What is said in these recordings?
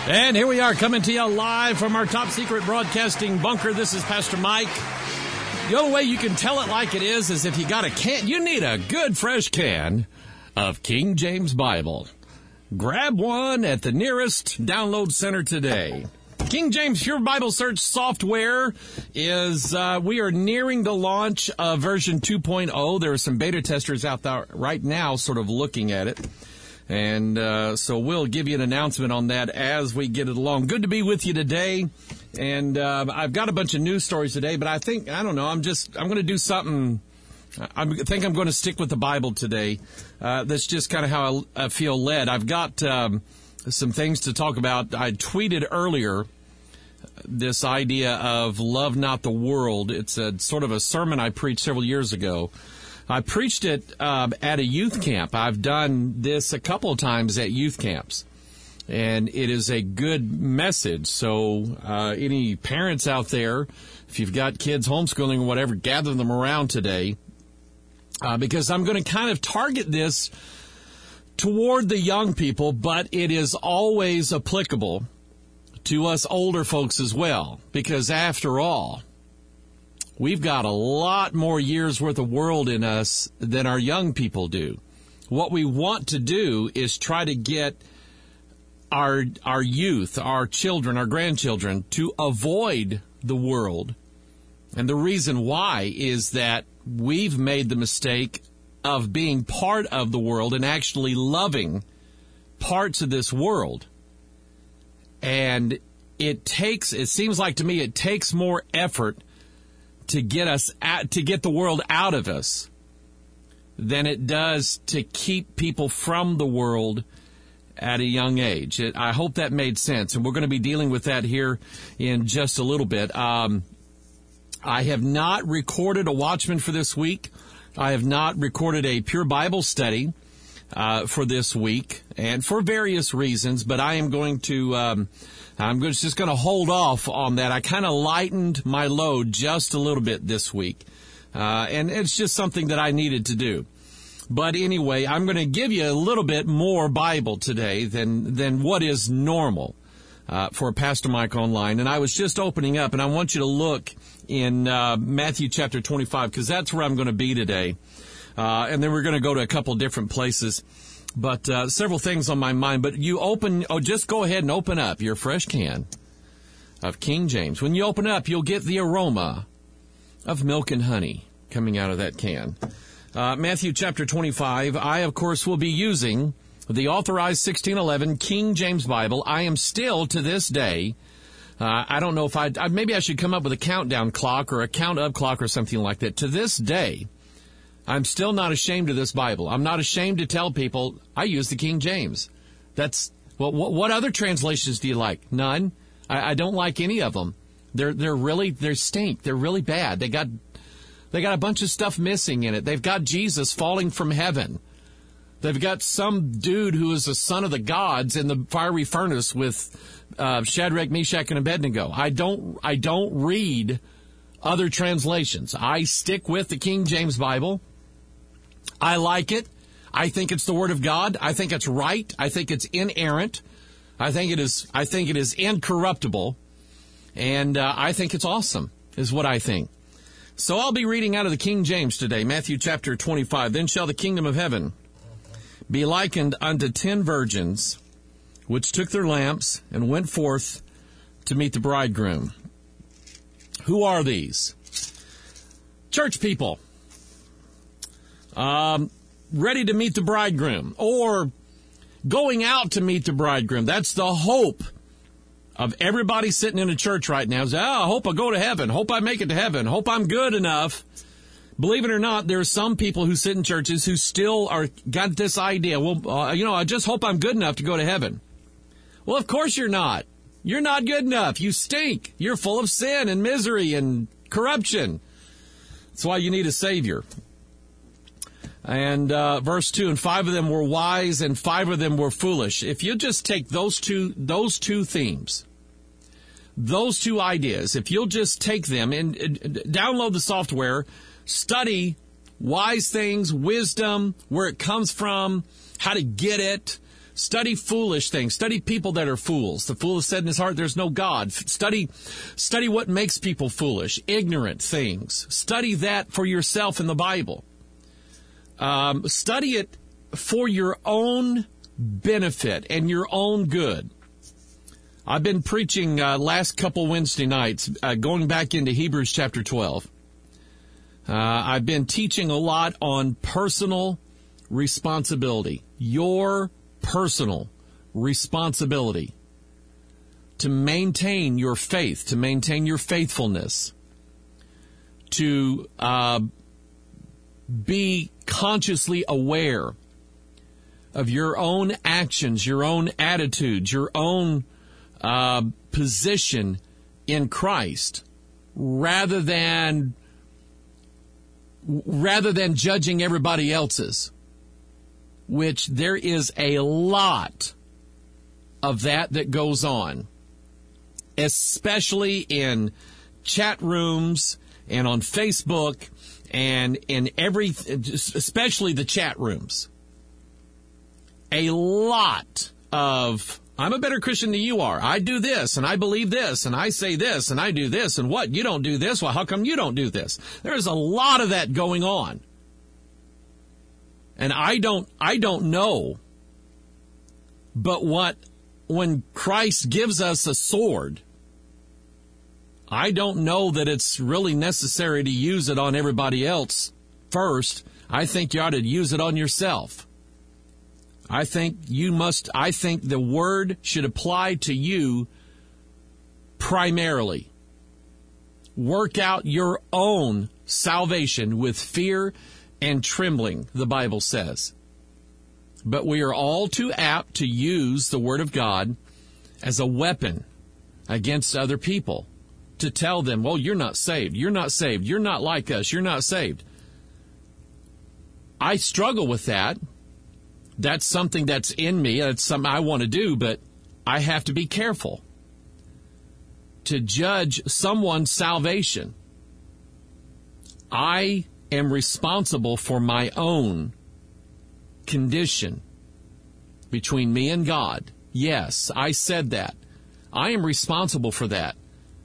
And here we are coming to you live from our top secret broadcasting bunker. This is Pastor Mike. The only way you can tell it like it is if you got a can. You need a good fresh can of King James Bible. Grab one at the nearest download center today. King James Pure Bible Search software is, we are nearing the launch of version 2.0. There are some beta testers out there right now sort of looking at it. And so we'll give you an announcement on that as we get it along. Good to be with you today. And I've got a bunch of news stories today, but I don't know, I'm going to do something. I think I'm going to stick with the Bible today. That's just kind of how I feel led. I've got some things to talk about. I tweeted earlier this idea of love not the world. It's a sort of a sermon I preached several years ago. I preached it at a youth camp. I've done this a couple of times at youth camps, and it is a good message. So any parents out there, if you've got kids homeschooling or whatever, gather them around today because I'm going to kind of target this toward the young people, but it is always applicable to us older folks as well, because after all, we've got a lot more years worth of world in us than our young people do. What we want to do is try to get our youth, our children, our grandchildren to avoid the world. And the reason why is that we've made the mistake of being part of the world and actually loving parts of this world. And it seems like to me it takes more effort to get the world out of us than it does to keep people from the world at a young age. I hope that made sense, and we're going to be dealing with that here in just a little bit. I have not recorded a Watchman for this week. I have not recorded a Pure Bible study for this week, and for various reasons, but I am going to just going to hold off on that. I kind of lightened my load just a little bit this week, and it's just something that I needed to do. But anyway, I'm going to give you a little bit more Bible today than what is normal for Pastor Mike Online. And I was just opening up, and I want you to look in Matthew chapter 25, because that's where I'm going to be today. And then we're going to go to a couple different places. But several things on my mind. But just go ahead and open up your fresh can of King James. When you open up, you'll get the aroma of milk and honey coming out of that can. Matthew chapter 25. I, of course, will be using the Authorized 1611 King James Bible. I am still, to this day, I don't know if maybe I should come up with a countdown clock or a count up clock or something like that. To this day, I'm still not ashamed of this Bible. I'm not ashamed to tell people I use the King James. What other translations do you like? None. I don't like any of them. They stink. They're really bad. They got a bunch of stuff missing in it. They've got Jesus falling from heaven. They've got some dude who is the son of the gods in the fiery furnace with Shadrach, Meshach, and Abednego. I don't read other translations. I stick with the King James Bible. I like it. I think it's the Word of God. I think it's right. I think it's inerrant. I think it is incorruptible. And I think it's awesome, is what I think. So I'll be reading out of the King James today, Matthew chapter 25. Then shall the kingdom of heaven be likened unto 10 virgins, which took their lamps and went forth to meet the bridegroom. Who are these? Church people. Ready to meet the bridegroom, or going out to meet the bridegroom. That's the hope of everybody sitting in a church right now. I hope I go to heaven. Hope I make it to heaven. Hope I'm good enough. Believe it or not, there are some people who sit in churches who still got this idea. I just hope I'm good enough to go to heaven. Well, of course you're not. You're not good enough. You stink. You're full of sin and misery and corruption. That's why you need a Savior. And verse 2, and 5 of them were wise and 5 of them were foolish. If you just take those two themes, those two ideas, if you'll just take them and download the software, study wise things, wisdom, where it comes from, how to get it, Study foolish things. Study people that are fools. The fool has said in his heart, there's no God. Study what makes people foolish, ignorant things. Study that for yourself in the Bible. Study it for your own benefit and your own good. I've been preaching last couple Wednesday nights, going back into Hebrews chapter 12. I've been teaching a lot on personal responsibility. Your personal responsibility to maintain your faith, to maintain your faithfulness, to be consciously aware of your own actions, your own attitudes, your own position in Christ, rather than judging everybody else's, which there is a lot of that goes on, especially in chat rooms and on Facebook and in especially the chat rooms. A lot of, I'm a better Christian than you are. I do this, and I believe this, and I say this, and I do this, and what? You don't do this? Well, how come you don't do this? There's a lot of that going on. And I don't know. But when Christ gives us a sword, I don't know that it's really necessary to use it on everybody else first. I think you ought to use it on yourself. I think the word should apply to you primarily. Work out your own salvation with fear and trembling, the Bible says. But we are all too apt to use the Word of God as a weapon against other people, to tell them, well, you're not saved, you're not saved, you're not like us, you're not saved. I struggle with that. That's something that's in me. That's something I want to do, but I have to be careful to judge someone's salvation. I am responsible for my own condition between me and God. Yes, I said that. I am responsible for that.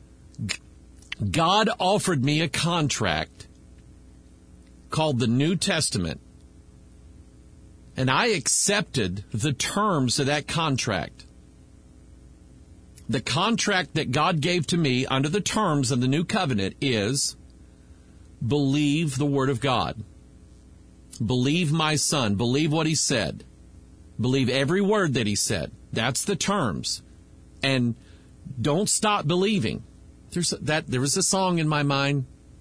God offered me a contract called the New Testament, and I accepted the terms of that contract. The contract that God gave to me under the terms of the New Covenant is believe the Word of God. Believe my Son. Believe what He said. Believe every word that He said. That's the terms. And don't stop believing. There was a song in my mind.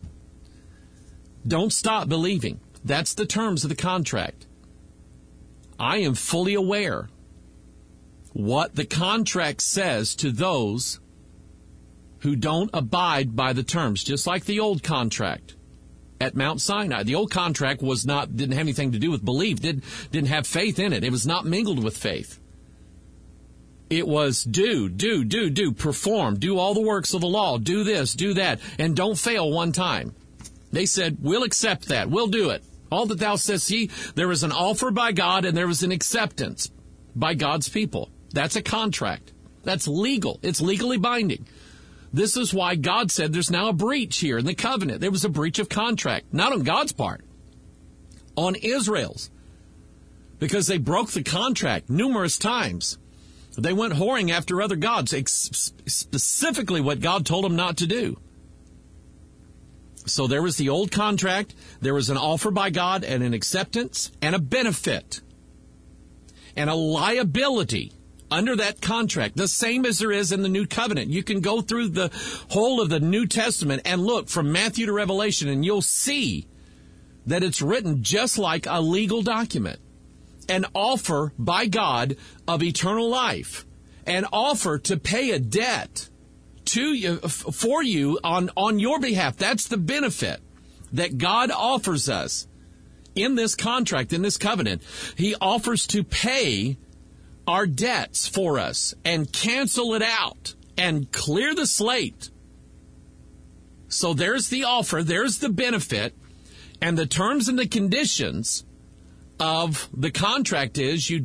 Don't stop believing. That's the terms of the contract. I am fully aware what the contract says to those who don't abide by the terms, just like the old contract at Mount Sinai. The old contract didn't have anything to do with belief, didn't have faith in it. It was not mingled with faith. It was do, perform, do all the works of the law, do this, do that, and don't fail one time. They said, we'll accept that, we'll do it. All that thou says, see, there was an offer by God and there was an acceptance by God's people. That's a contract. That's legal. It's legally binding. This is why God said there's now a breach here in the covenant. There was a breach of contract, not on God's part, on Israel's, because they broke the contract numerous times. They went whoring after other gods, specifically what God told them not to do. So there was the old contract, there was an offer by God and an acceptance and a benefit and a liability under that contract, the same as there is in the New Covenant. You can go through the whole of the New Testament and look from Matthew to Revelation, and you'll see that it's written just like a legal document. An offer by God of eternal life, an offer to pay a debt to you, for you on your behalf. That's the benefit that God offers us in this contract, in this covenant. He offers to pay our debts for us and cancel it out and clear the slate. So there's the offer, there's the benefit, and the terms and the conditions of the contract is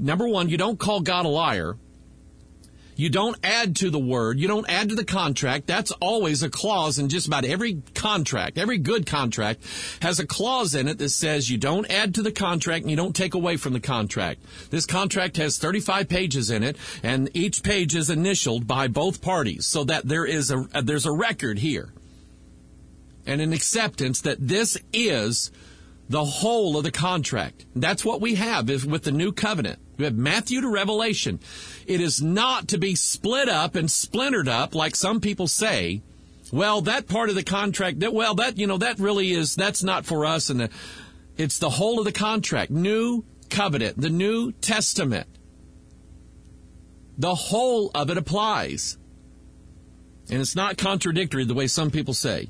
number one, you don't call God a liar. You don't add to the word. You don't add to the contract. That's always a clause in just about every contract. Every good contract has a clause in it that says you don't add to the contract and you don't take away from the contract. This contract has 35 pages in it, and each page is initialed by both parties so that there's a record here and an acceptance that this is the whole of the contract. That's what we have is with the new covenant. We have Matthew to Revelation. It is not to be split up and splintered up like some people say. Well, that part of the contract, that really is, that's not for us. And it's the whole of the contract. New covenant, the New Testament. The whole of it applies. And it's not contradictory the way some people say.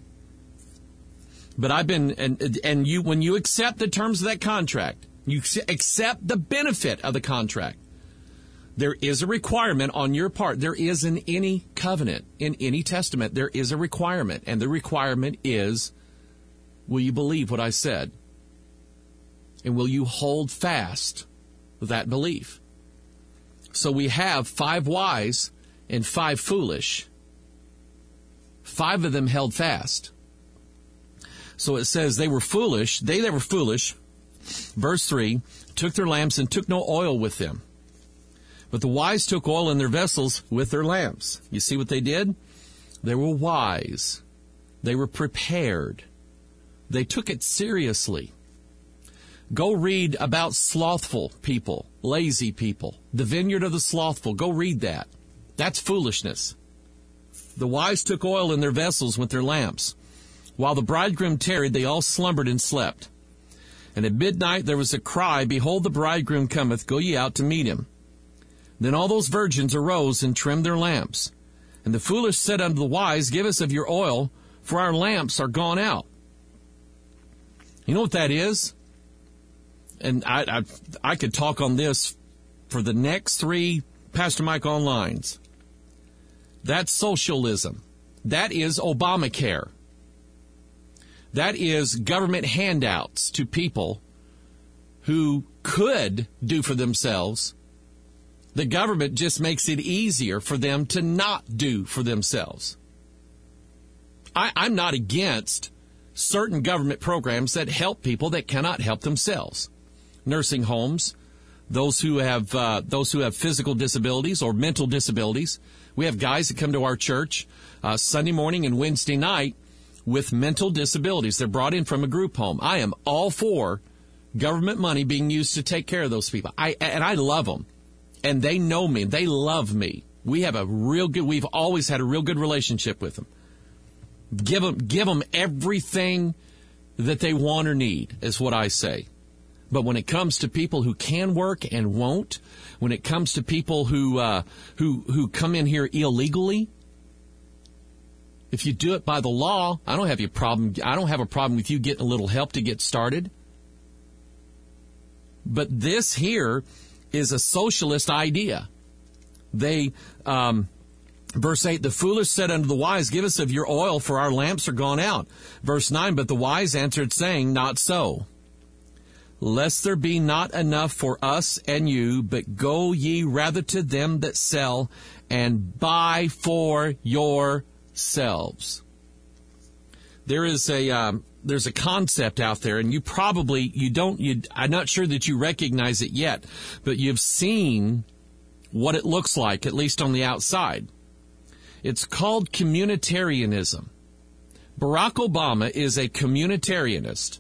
But when you accept the terms of that contract, you accept the benefit of the contract, there is a requirement on your part. There is in any covenant, in any testament, there is a requirement. And the requirement is, will you believe what I said? And will you hold fast that belief? So we have 5 wise and 5 foolish. 5 of them held fast. So it says they were foolish. They that were foolish, verse 3, took their lamps and took no oil with them. But the wise took oil in their vessels with their lamps. You see what they did? They were wise. They were prepared. They took it seriously. Go read about slothful people, lazy people, the vineyard of the slothful. Go read that. That's foolishness. The wise took oil in their vessels with their lamps. While the bridegroom tarried, they all slumbered and slept. And at midnight there was a cry, Behold, the bridegroom cometh, go ye out to meet him. Then all those virgins arose and trimmed their lamps. And the foolish said unto the wise, Give us of your oil, for our lamps are gone out. You know what that is? And I could talk on this for the next 3 Pastor Mike Onlines. That's socialism. That is Obamacare. That is government handouts to people who could do for themselves. The government just makes it easier for them to not do for themselves. I'm not against certain government programs that help people that cannot help themselves. Nursing homes, those who have physical disabilities or mental disabilities. We have guys that come to our church Sunday morning and Wednesday night with mental disabilities. They're brought in from a group home. I am all for government money being used to take care of those people. I love them. And they know me. They love me. We've always had a real good relationship with them. Give them everything that they want or need, is what I say. But when it comes to people who can work and won't, when it comes to people who come in here illegally, if you do it by the law, I don't have a problem with you getting a little help to get started. But this here is a socialist idea. Verse 8, the foolish said unto the wise, Give us of your oil, for our lamps are gone out. Verse 9, but the wise answered, saying, Not so. Lest there be not enough for us and you, but go ye rather to them that sell, and buy for yourselves. There's a concept out there, and I'm not sure that you recognize it yet, but you've seen what it looks like, at least on the outside. It's called communitarianism. Barack Obama is a communitarianist.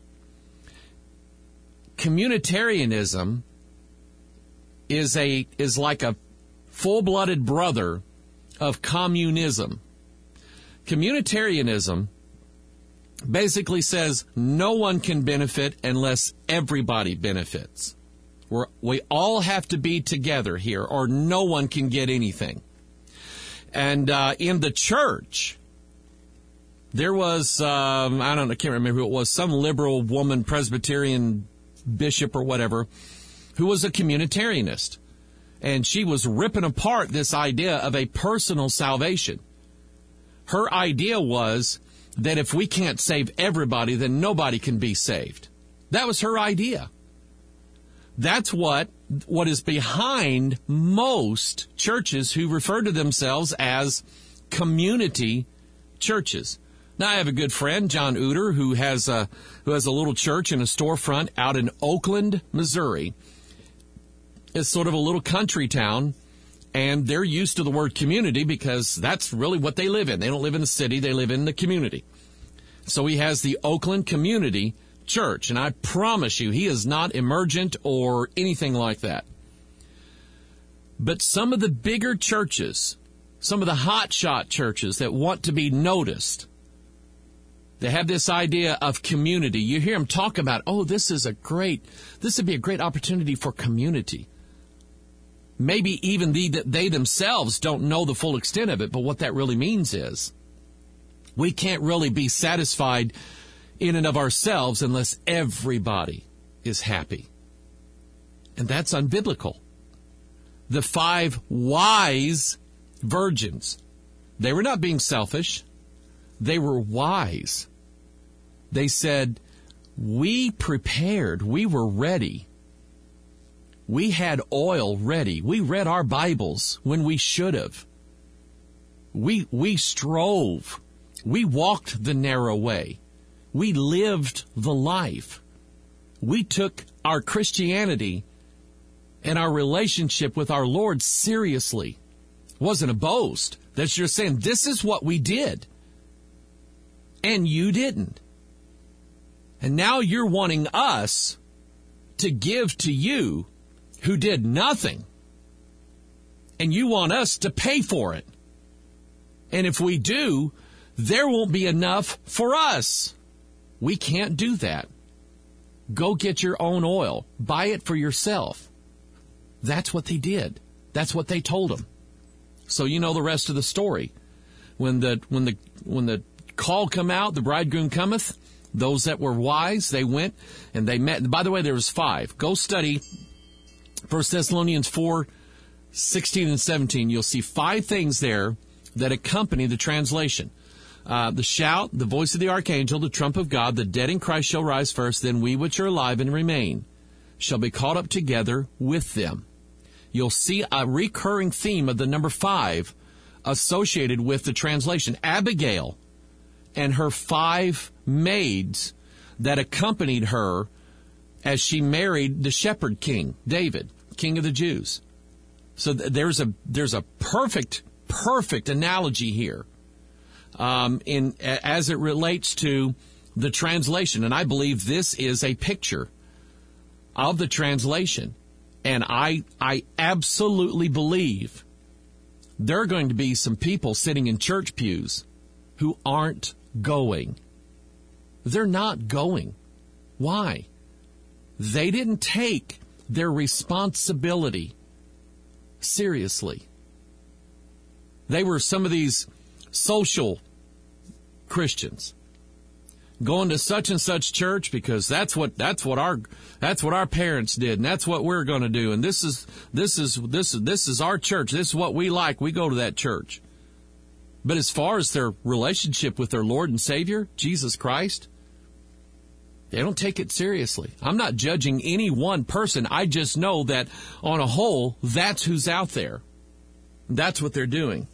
Communitarianism is like a full-blooded brother of communism. Communitarianism basically says no one can benefit unless everybody benefits. We all have to be together here, or no one can get anything. And in the church, there was, I can't remember who it was, some liberal woman, Presbyterian bishop or whatever, who was a communitarianist. And she was ripping apart this idea of a personal salvation. Her idea was that if we can't save everybody, then nobody can be saved. That was her idea. That's what what is behind most churches who refer to themselves as community churches. Now, I have a good friend, John Uter, who has a little church in a storefront out in Oakland, Missouri. It's sort of a little country town, and they're used to the word community because that's really what they live in. They don't live in the city, they live in the community. So he has the Oakland Community Church, and I promise you, he is not emergent or anything like that. But some of the bigger churches, some of the hotshot churches that want to be noticed, they have this idea of community. You hear them talk about, oh, this would be a great opportunity for community. Maybe even they themselves don't know the full extent of it, but what that really means is we can't really be satisfied in and of ourselves unless everybody is happy. And that's unbiblical. The 5 wise virgins, they were not being selfish. They were wise. They said, we prepared, we were ready. We had oil ready. We read our Bibles when we should have. We strove. We walked the narrow way. We lived the life. We took our Christianity and our relationship with our Lord seriously. It wasn't a boast. That's just saying, this is what we did. And you didn't. And now you're wanting us to give to you who did nothing. And you want us to pay for it. And if we do, there won't be enough for us. We can't do that. Go get your own oil. Buy it for yourself. That's what they did. That's what they told them. So you know the rest of the story. When the call come out, the bridegroom cometh, those that were wise, they went and they met. By the way, there was 5. Go study 1 Thessalonians 4:16 and 17. You'll see 5 things there that accompany the translation. The shout, the voice of the archangel, the trump of God, the dead in Christ shall rise first, then we which are alive and remain shall be caught up together with them. You'll see a recurring theme of the number 5 associated with the translation. Abigail and her 5 maids that accompanied her as she married the shepherd king, David, king of the Jews. So there's a perfect analogy here as it relates to the translation. And I believe this is a picture of the translation. And I absolutely believe there are going to be some people sitting in church pews who aren't going. They're not going. Why? They didn't take their responsibility seriously. They were some of these social Christians going to such and such church because that's what our parents did, and that's what we're going to do, and this is our church. This is what we like. We go to that church. But as far as their relationship with their Lord and Savior, Jesus Christ, they don't take it seriously. I'm not judging any one person. I just know that on a whole, that's who's out there. That's what they're doing.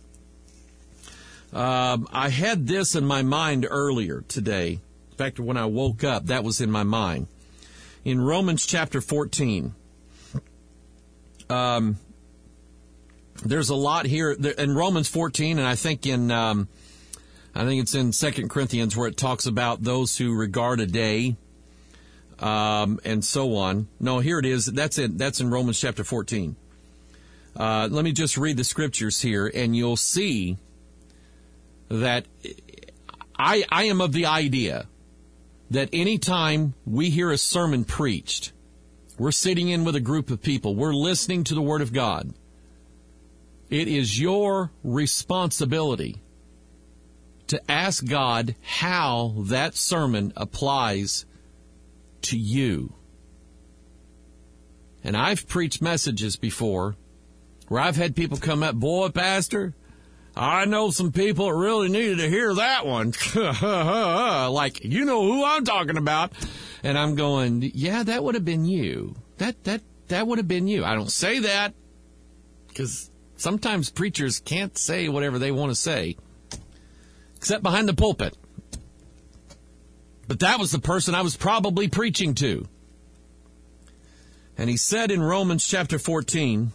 I had this in my mind earlier today. In fact, when I woke up, that was in my mind. In Romans chapter 14, there's a lot here in Romans 14, and I think it's in 2 Corinthians where it talks about those who regard a day, and so on. No, here it is. That's in Romans chapter 14. Let me just read the scriptures here, and you'll see that I am of the idea that any time we hear a sermon preached, we're sitting in with a group of people, we're listening to the Word of God, it is your responsibility to ask God how that sermon applies to you. And I've preached messages before where I've had people come up, boy, Pastor, I know some people that really needed to hear that one. Like, you know who I'm talking about. And I'm going, yeah, that would have been you. That that would have been you. I don't say that because sometimes preachers can't say whatever they want to say, except behind the pulpit. But that was the person I was probably preaching to. And he said in Romans chapter 14,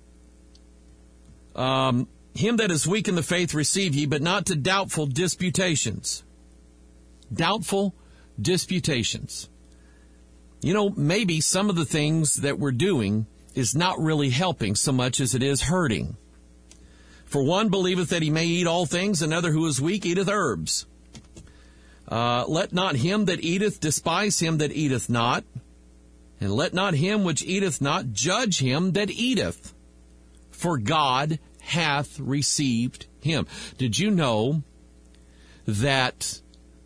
him that is weak in the faith receive ye, but not to doubtful disputations. Doubtful disputations. You know, maybe some of the things that we're doing is not really helping so much as it is hurting. For one believeth that he may eat all things, another who is weak eateth herbs. Let not him that eateth despise him that eateth not, and let not him which eateth not judge him that eateth, for God hath received him. Did you know that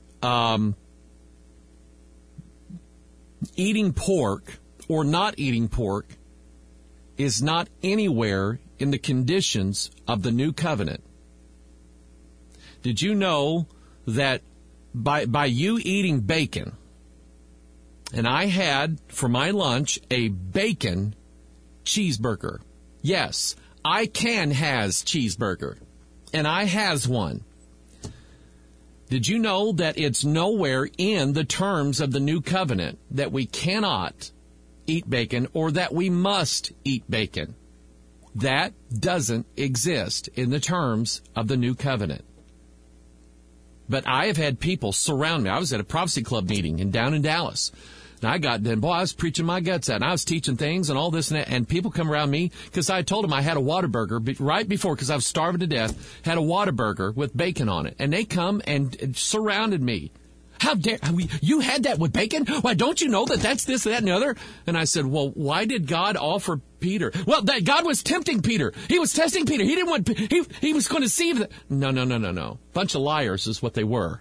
eating pork or not eating pork is not anywhere in the conditions of the new covenant? Did you know that by you eating bacon, and I had for my lunch a bacon cheeseburger. Yes, I can has cheeseburger, and I has one. Did you know that it's nowhere in the terms of the new covenant that we cannot eat bacon or that we must eat bacon? That doesn't exist in the terms of the new covenant. But I have had people surround me. I was at a Prophecy Club meeting down in Dallas. And I got done. Boy, I was preaching my guts out. And I was teaching things and all this and that. And people come around me because I told them I had a Whataburger right before, because I was starving to death, had a Whataburger with bacon on it. And they come and surrounded me. How dare you had that with bacon? Why, don't you know that that's this, that, and the other? And I said, well, why did God offer Peter? Well, that God was tempting Peter. He was testing Peter. He didn't want, he was going to see that. No. Bunch of liars is what they were.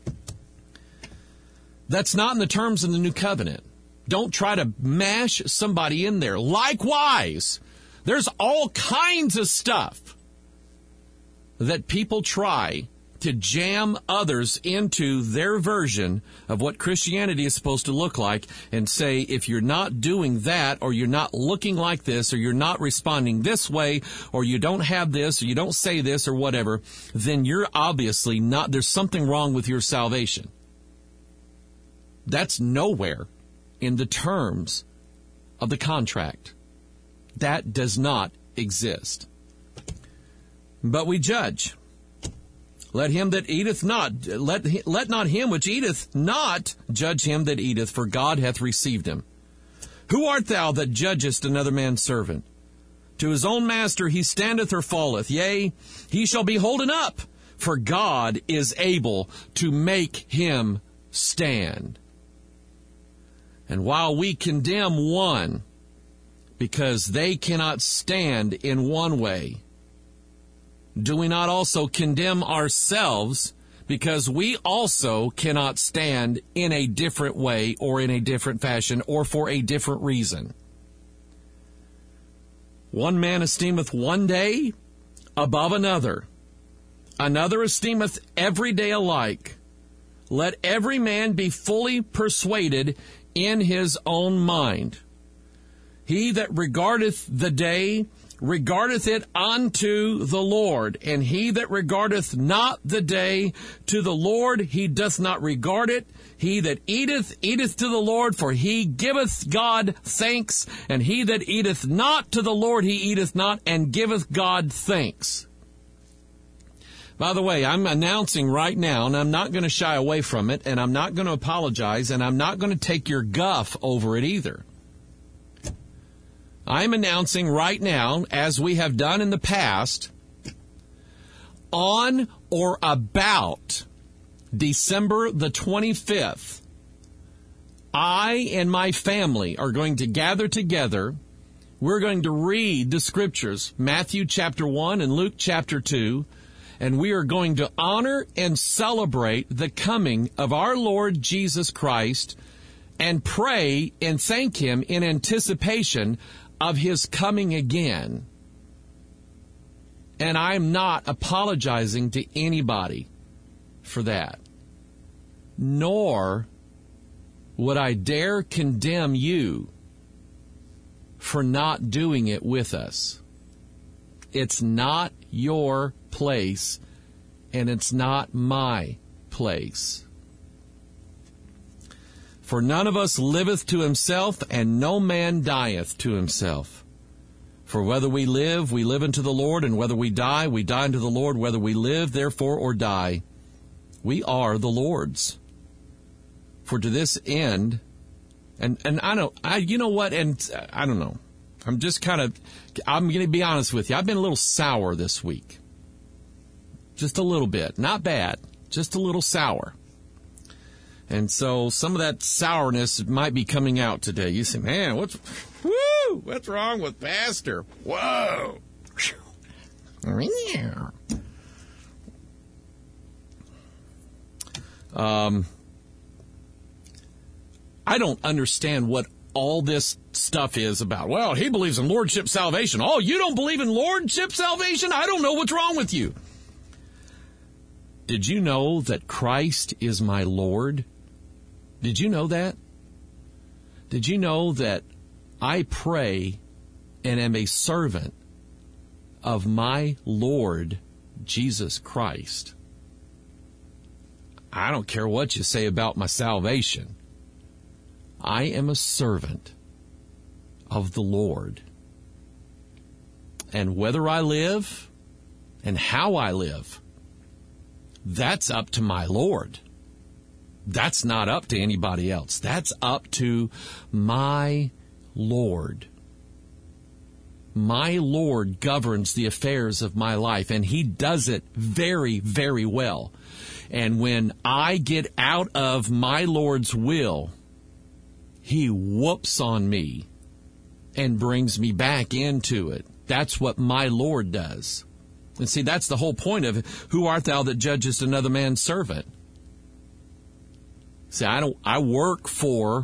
That's not in the terms of the new covenant. Don't try to mash somebody in there. Likewise, there's all kinds of stuff that people try to jam others into their version of what Christianity is supposed to look like and say, if you're not doing that, or you're not looking like this, or you're not responding this way, or you don't have this, or you don't say this, or whatever, then you're obviously not, there's something wrong with your salvation. That's nowhere in the terms of the contract. That does not exist. But we judge. Let him that eateth not, let not him which eateth not judge him that eateth, for God hath received him. Who art thou that judgest another man's servant? To his own master he standeth or falleth. Yea, he shall be holden up, for God is able to make him stand. And while we condemn one because they cannot stand in one way, do we not also condemn ourselves because we also cannot stand in a different way or in a different fashion or for a different reason? One man esteemeth one day above another. Another esteemeth every day alike. Let every man be fully persuaded in his own mind. He that regardeth the day regardeth it unto the Lord, and he that regardeth not the day to the Lord, he doth not regard it. He that eateth, eateth to the Lord, for he giveth God thanks, and he that eateth not to the Lord, he eateth not, and giveth God thanks. By the way, I'm announcing right now, and I'm not going to shy away from it, and I'm not going to apologize, and I'm not going to take your guff over it either. I'm announcing right now, as we have done in the past, on or about December the 25th, I and my family are going to gather together. We're going to read the scriptures, Matthew chapter 1 and Luke chapter 2, and we are going to honor and celebrate the coming of our Lord Jesus Christ and pray and thank Him in anticipation of His coming again. And I'm not apologizing to anybody for that. Nor would I dare condemn you for not doing it with us. It's not your place, and it's not my place. For none of us liveth to himself, and no man dieth to himself. For whether we live unto the Lord, and whether we die unto the Lord. Whether we live, therefore, or die, we are the Lord's. For to this end, and I don't know. I'm going to be honest with you. I've been a little sour this week. Just a little bit. Not bad. Just a little sour. And so some of that sourness might be coming out today. You say, man, what's wrong with Pastor? Whoa. I don't understand what all this stuff is about. Well, he believes in lordship salvation. Oh, you don't believe in lordship salvation? I don't know what's wrong with you. Did you know that Christ is my Lord? Did you know that? Did you know that I pray and am a servant of my Lord Jesus Christ? I don't care what you say about my salvation. I am a servant of the Lord. And whether I live and how I live, that's up to my Lord. That's not up to anybody else. That's up to my Lord. My Lord governs the affairs of my life, and he does it very, very well. And when I get out of my Lord's will, he whoops on me and brings me back into it. That's what my Lord does. And see, that's the whole point of who art thou that judgest another man's servant? See, I work for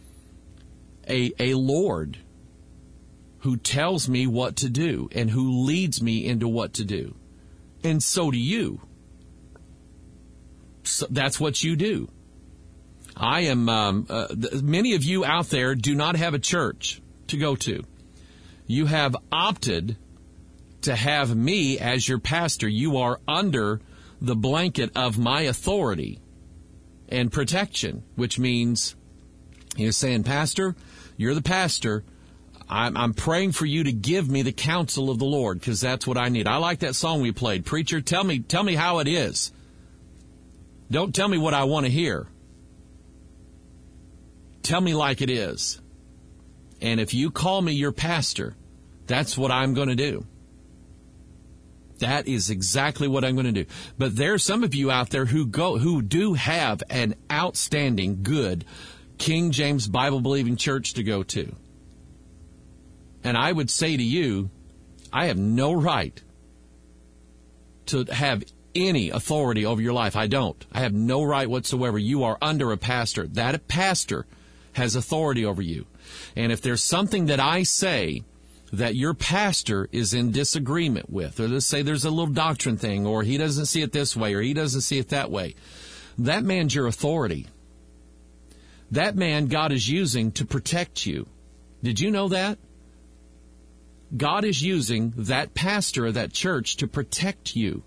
a Lord who tells me what to do and who leads me into what to do. And so do you. So that's what you do. I am, many of you out there do not have a church to go to. You have opted to have me as your pastor. You are under the blanket of my authority and protection, which means you're saying, Pastor, you're the pastor. I'm praying for you to give me the counsel of the Lord, because that's what I need. I like that song we played. Preacher, tell me how it is. Don't tell me what I want to hear. Tell me like it is. And if you call me your pastor, that's what I'm going to do. That is exactly what I'm going to do. But there are some of you out there who do have an outstanding, good King James Bible-believing church to go to. And I would say to you, I have no right to have any authority over your life. I don't. I have no right whatsoever. You are under a pastor. That pastor has authority over you. And if there's something that I say that your pastor is in disagreement with, or let's say there's a little doctrine thing, or he doesn't see it this way, or he doesn't see it that way, that man's your authority. That man God is using to protect you. Did you know that? God is using that pastor of that church to protect you.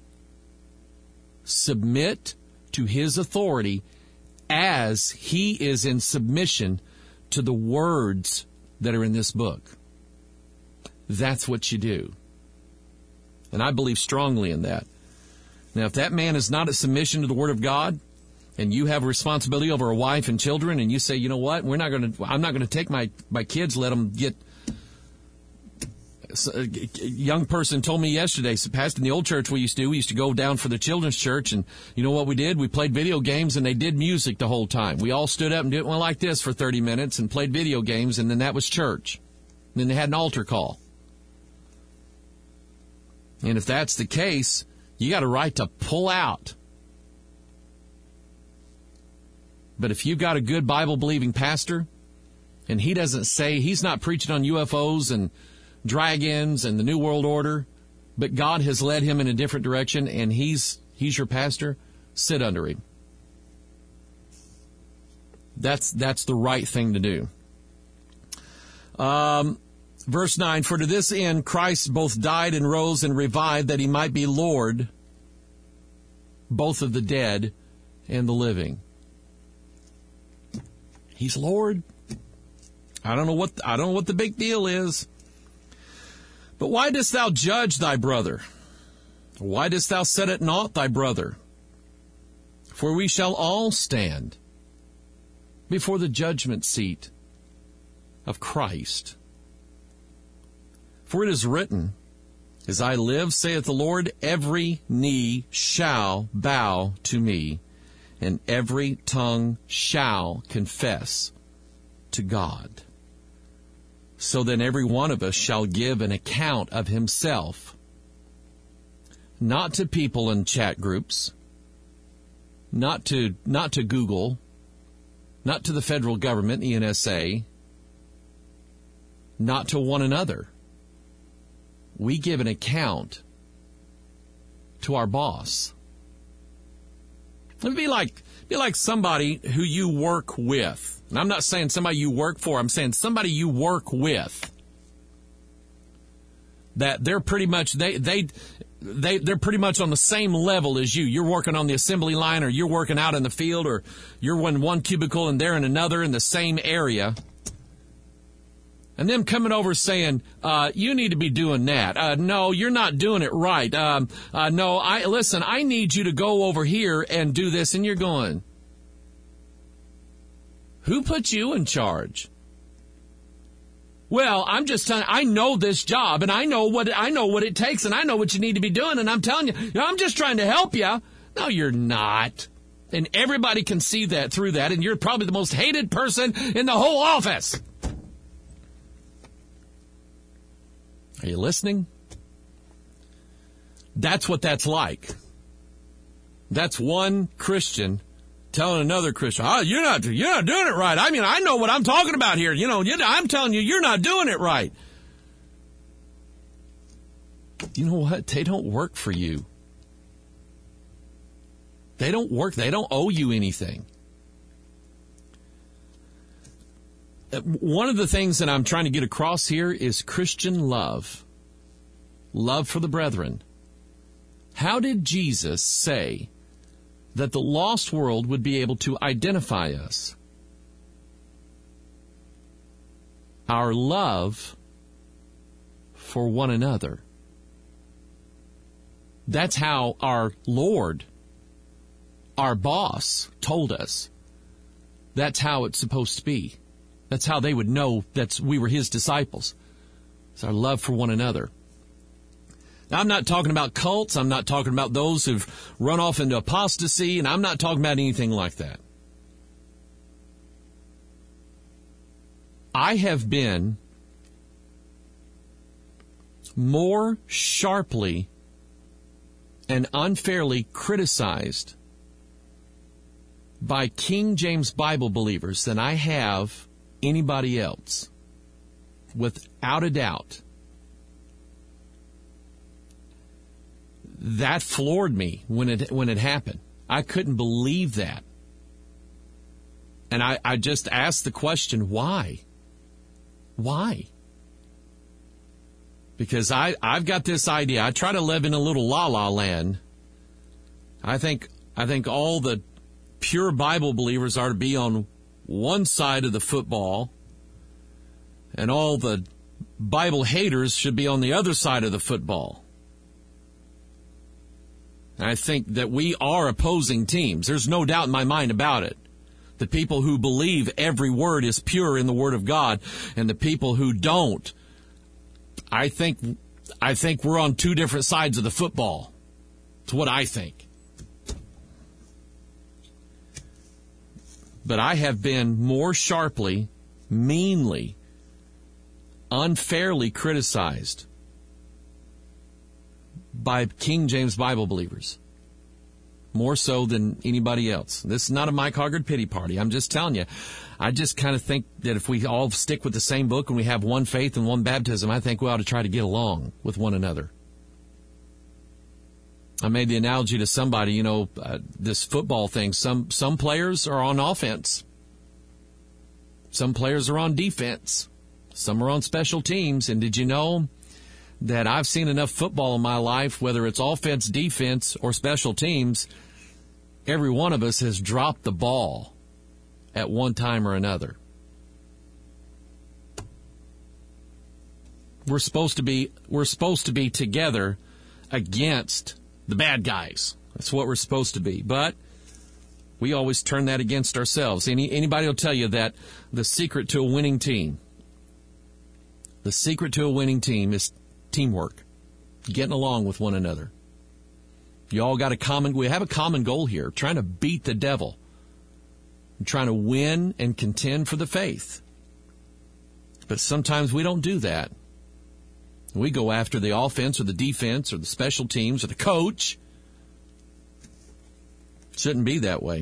Submit to his authority as he is in submission to the words that are in this book. That's what you do. And I believe strongly in that. Now, if that man is not at submission to the Word of God, and you have a responsibility over a wife and children, and you say, you know what, I'm not going to take my kids, let them get... A young person told me yesterday, Pastor, in the old church we used to go down for the children's church, and you know what we did? We played video games, and they did music the whole time. We all stood up and did one like this for 30 minutes and played video games, and then that was church. And then they had an altar call. And if that's the case, you got a right to pull out. But if you've got a good Bible-believing pastor, and he doesn't say, he's not preaching on UFOs and dragons and the New World Order, but God has led him in a different direction, and he's your pastor, sit under him. That's the right thing to do. Verse 9, for to this end Christ both died and rose and revived, that he might be Lord both of the dead and the living. He's Lord. I don't know what the big deal is. But why dost thou judge thy brother? Why dost thou set at naught thy brother? For we shall all stand before the judgment seat of Christ. For it is written, as I live, saith the Lord, every knee shall bow to me, and every tongue shall confess to God. So then every one of us shall give an account of himself, not to people in chat groups, not to Google, not to the federal government, the NSA, not to one another. We give an account to our boss. It'd be like somebody who you work with. And I'm not saying somebody you work for. I'm saying somebody you work with. That they're pretty much they're pretty much on the same level as you. You're working on the assembly line, or you're working out in the field, or you're in one cubicle and they're in another in the same area. And them coming over saying, you need to be doing that. No, you're not doing it right. No, I need you to go over here and do this. And you're going, who put you in charge? Well, I'm just telling you, I know this job, and I know what it takes, and I know what you need to be doing, and I'm telling you, I'm just trying to help you. No, you're not. And everybody can see that through that, and you're probably the most hated person in the whole office. Are you listening? That's what that's like. That's one Christian telling another Christian, you're not doing it right. I mean, I know what I'm talking about here. I'm telling you, you're not doing it right. You know what? They don't work for you. They don't work. They don't owe you anything. One of the things that I'm trying to get across here is Christian love. Love for the brethren. How did Jesus say that the lost world would be able to identify us? Our love for one another. That's how our Lord, our boss, told us. That's how it's supposed to be. That's how they would know that we were his disciples. It's our love for one another. Now, I'm not talking about cults. I'm not talking about those who've run off into apostasy, and I'm not talking about anything like that. I have been more sharply and unfairly criticized by King James Bible believers than I have anybody else, without a doubt. That floored me when it happened. I couldn't believe that. And I just asked the question, why? Why? Because I've got this idea. I try to live in a little la-la land. I think all the pure Bible believers are to be on one side of the football, and all the Bible haters should be on the other side of the football. And I think that we are opposing teams. There's no doubt in my mind about it. The people who believe every word is pure in the Word of God, and the people who don't, I think we're on two different sides of the football. It's what I think. But I have been more sharply, meanly, unfairly criticized by King James Bible believers. More so than anybody else. This is not a Mike Hoggard pity party. I'm just telling you. I just kind of think that if we all stick with the same book and we have one faith and one baptism, I think we ought to try to get along with one another. I made the analogy to somebody, this football thing. Some players are on offense. Some players are on defense. Some are on special teams. And did you know that I've seen enough football in my life, whether it's offense, defense, or special teams, every one of us has dropped the ball at one time or another. We're supposed to be together against the bad guys. That's what we're supposed to be. But we always turn that against ourselves. Anybody will tell you that the secret to a winning team is teamwork, getting along with one another. You all got we have a common goal here, trying to beat the devil, trying to win and contend for the faith. But sometimes we don't do that. We go after the offense or the defense or the special teams or the coach. Shouldn't be that way.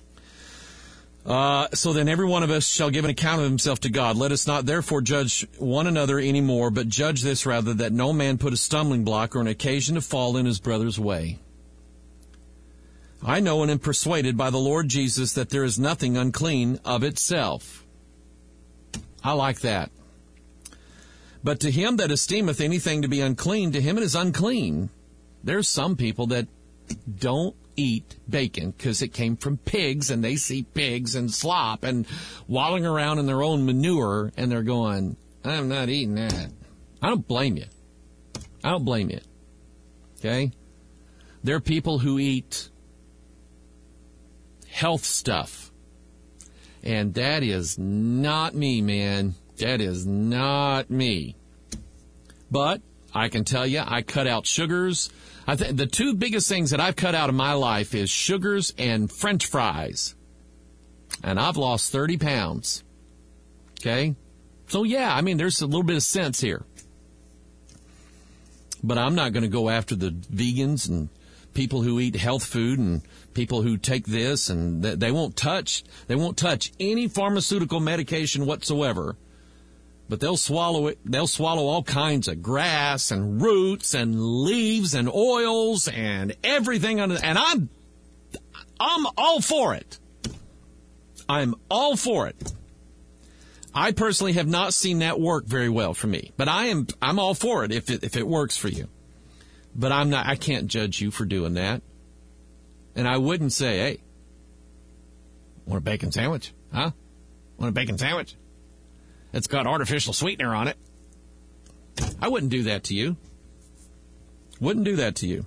So then every one of us shall give an account of himself to God. Let us not therefore judge one another any more, but judge this rather, that no man put a stumbling block or an occasion to fall in his brother's way. I know and am persuaded by the Lord Jesus that there is nothing unclean of itself. I like that. But to him that esteemeth anything to be unclean, to him it is unclean. There's some people that don't eat bacon because it came from pigs, and they see pigs and slop and wallowing around in their own manure, and they're going, I'm not eating that. I don't blame you. Okay? There are people who eat health stuff, and that is not me, man. That is not me. But I can tell you, I cut out sugars. The two biggest things that I've cut out of my life is sugars and French fries. And I've lost 30 pounds. Okay? So, yeah, I mean, there's a little bit of sense here. But I'm not going to go after the vegans and people who eat health food and people who take this, and they won't touch any pharmaceutical medication whatsoever. But they'll swallow it. They'll swallow all kinds of grass and roots and leaves and oils and everything and I'm all for it. I'm all for it. I personally have not seen that work very well for me, but I'm all for it if it works for you. But I can't judge you for doing that. And I wouldn't say, hey, want a bacon sandwich? Huh? Want a bacon sandwich? It's got artificial sweetener on it. I wouldn't do that to you. Wouldn't do that to you.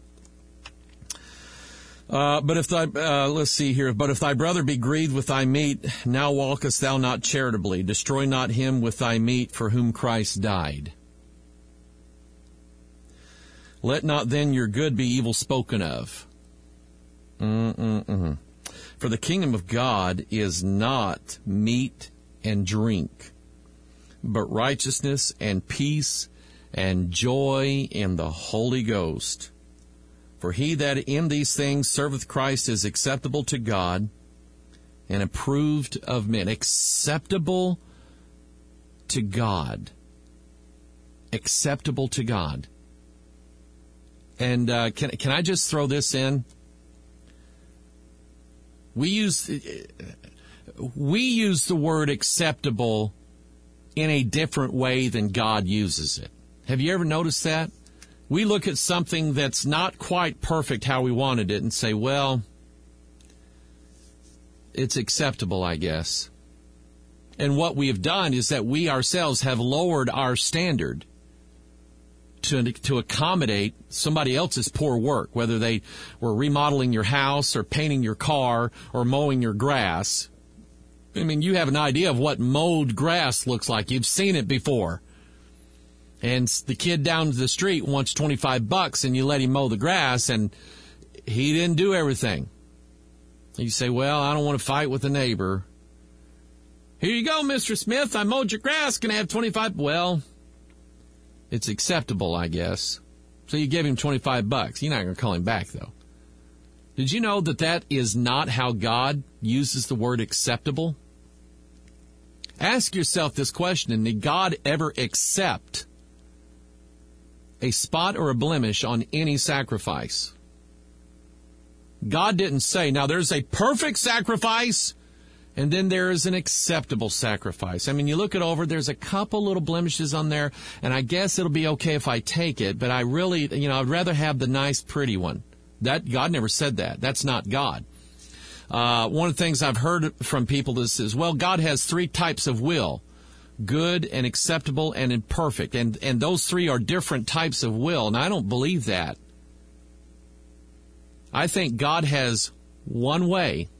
But if thy brother be grieved with thy meat, now walkest thou not charitably. Destroy not him with thy meat for whom Christ died. Let not then your good be evil spoken of. For the kingdom of God is not meat and drink, but righteousness and peace and joy in the Holy Ghost. For he that in these things serveth Christ is acceptable to God and approved of men. Acceptable to God. Acceptable to God. And can I just throw this in? We use the word acceptable in a different way than God uses it. Have you ever noticed that? We look at something that's not quite perfect how we wanted it and say, well, it's acceptable, I guess. And what we have done is that we ourselves have lowered our standard to accommodate somebody else's poor work, whether they were remodeling your house or painting your car or mowing your grass. I mean, you have an idea of what mowed grass looks like. You've seen it before. And the kid down the street wants $25 and you let him mow the grass and he didn't do everything. You say, well, I don't want to fight with the neighbor. Here you go, Mr. Smith. I mowed your grass. Can I have $25? Well, it's acceptable, I guess. So you give him $25. You're not going to call him back, though. Did you know that is not how God uses the word acceptable? Ask yourself this question: did God ever accept a spot or a blemish on any sacrifice? God didn't say, now there's a perfect sacrifice, And then there is an acceptable sacrifice. I mean, you look it over, there's a couple little blemishes on there, and I guess it'll be okay if I take it, but I really, I'd rather have the nice, pretty one. That God never said that. That's not God. One of the things I've heard from people is, well, God has three types of will: good and acceptable and imperfect. And those three are different types of will, and I don't believe that. I think God has one way,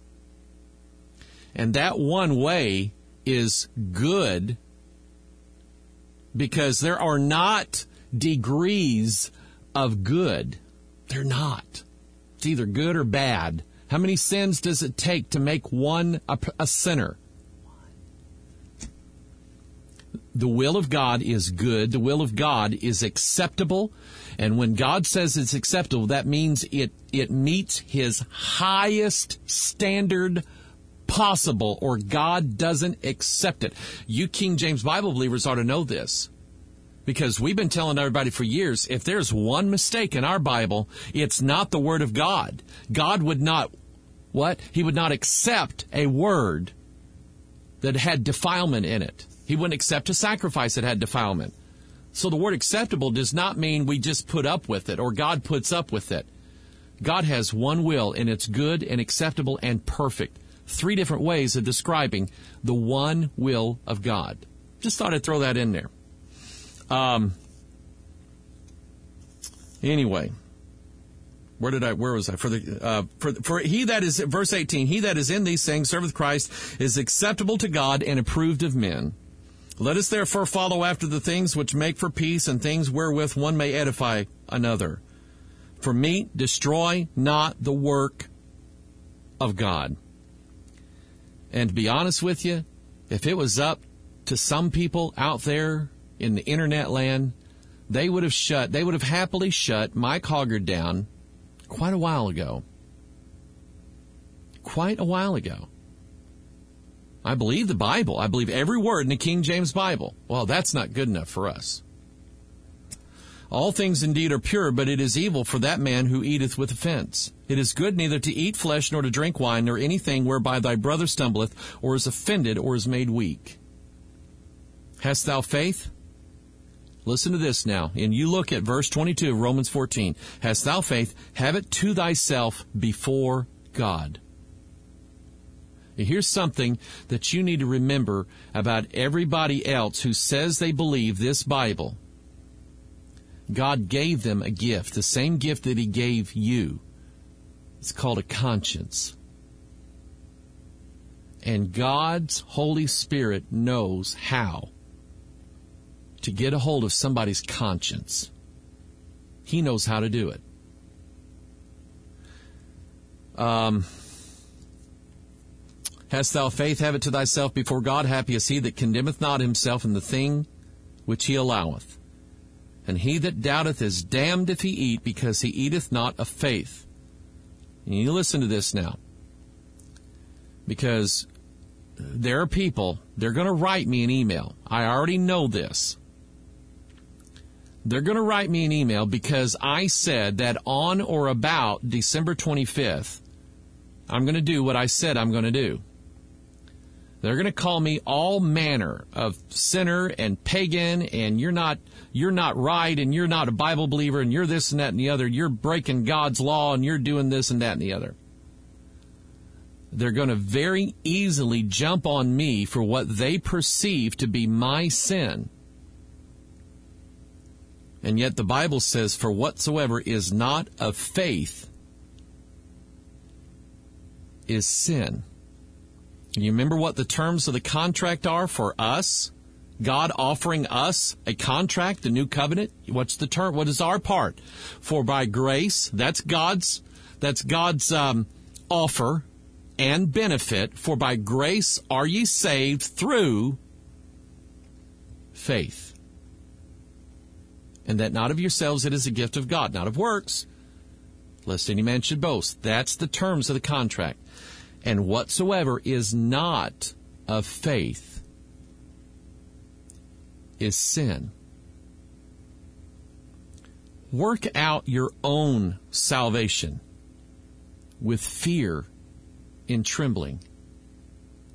and that one way is good, because there are not degrees of good. They're not. It's either good or bad. How many sins does it take to make one a sinner? The will of God is good. The will of God is acceptable. And when God says it's acceptable, that means it meets His highest standard possible, or God doesn't accept it. You King James Bible believers ought to know this, because we've been telling everybody for years, if there's one mistake in our Bible, it's not the Word of God. God would not, He would not accept a word that had defilement in it. He wouldn't accept a sacrifice that had defilement. So the word acceptable does not mean we just put up with it, or God puts up with it. God has one will, and it's good and acceptable and perfect. Three different ways of describing the one will of God. Just thought I'd throw that in there. Anyway, where was I? For he that is, verse 18, he that is in these things serveth Christ, is acceptable to God and approved of men. Let us therefore follow after the things which make for peace, and things wherewith one may edify another. For meat destroy not the work of God. And to be honest with you, if it was up to some people out there in the internet land, they would have happily shut Mike Hoggard down quite a while ago. Quite a while ago. I believe the Bible. I believe every word in the King James Bible. Well, that's not good enough for us. All things indeed are pure, but it is evil for that man who eateth with offense. It is good neither to eat flesh, nor to drink wine, nor anything whereby thy brother stumbleth, or is offended, or is made weak. Hast thou faith? Listen to this now, and you look at verse 22 of Romans 14. Hast thou faith? Have it to thyself before God. Here's something that you need to remember about everybody else who says they believe this Bible. God gave them a gift, the same gift that He gave you. It's called a conscience. And God's Holy Spirit knows how to get a hold of somebody's conscience. He knows how to do it. Hast thou faith? Have it to thyself before God. Happy is he that condemneth not himself in the thing which he alloweth. And he that doubteth is damned if he eat, because he eateth not of faith. And you listen to this now. Because there are people, they're going to write me an email. I already know this. They're going to write me an email because I said that on or about December 25th, I'm going to do what I said I'm going to do. They're going to call me all manner of sinner and pagan, and you're not right, and you're not a Bible believer, and you're this and that and the other. You're breaking God's law, and you're doing this and that and the other. They're going to very easily jump on me for what they perceive to be my sin. And yet the Bible says, for whatsoever is not of faith is sin. You remember what the terms of the contract are for us? God offering us a contract, a new covenant. What's the term? What is our part? For by grace, that's God's offer and benefit. For by grace are ye saved through faith. And that not of yourselves, it is a gift of God, not of works, lest any man should boast. That's the terms of the contract. And whatsoever is not of faith is sin. Work out your own salvation with fear and trembling.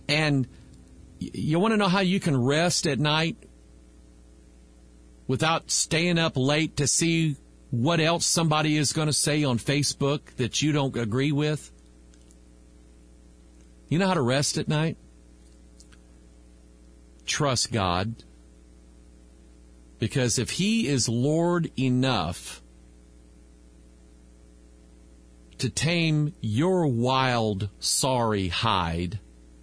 And you want to know how you can rest at night without staying up late to see what else somebody is going to say on Facebook that you don't agree with? You know how to rest at night? Trust God. Because if He is Lord enough to tame your wild, sorry hide,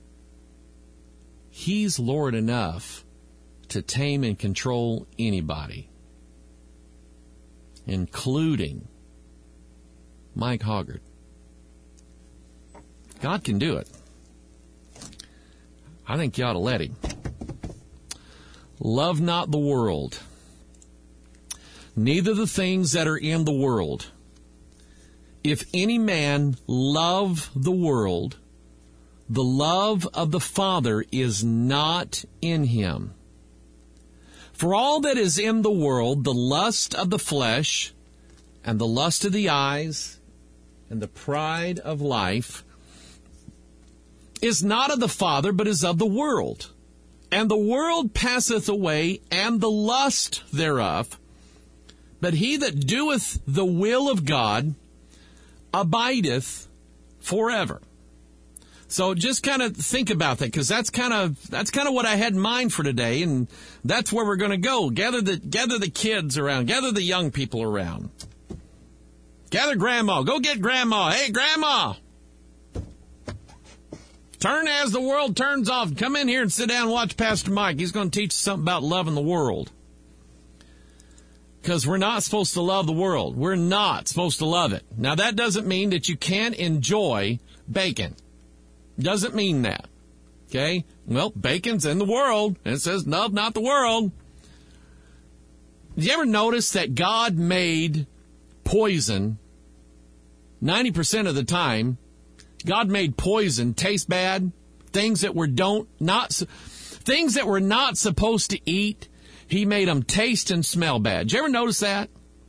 He's Lord enough to tame and control anybody, including Mike Hoggard. God can do it. I think you ought to let Him. Love not the world, neither the things that are in the world. If any man love the world, the love of the Father is not in him. For all that is in the world, the lust of the flesh, and the lust of the eyes, and the pride of life, is not of the Father, but is of the world. And the world passeth away, and the lust thereof. But he that doeth the will of God abideth forever. So just kind of think about that, because that's kind of what I had in mind for today, and that's where we're going to go. Gather the kids around, gather the young people around. Gather Grandma. Go get Grandma. Hey, Grandma! Turn as the world turns off. Come in here and sit down and watch Pastor Mike. He's going to teach you something about loving the world. Because we're not supposed to love the world. We're not supposed to love it. Now, that doesn't mean that you can't enjoy bacon. Doesn't mean that. Okay? Well, bacon's in the world. And it says, love not the world. Did you ever notice that God made poison 90% of the time? God made poison taste bad. Things that were not supposed to eat, He made them taste and smell bad. Did you ever notice that?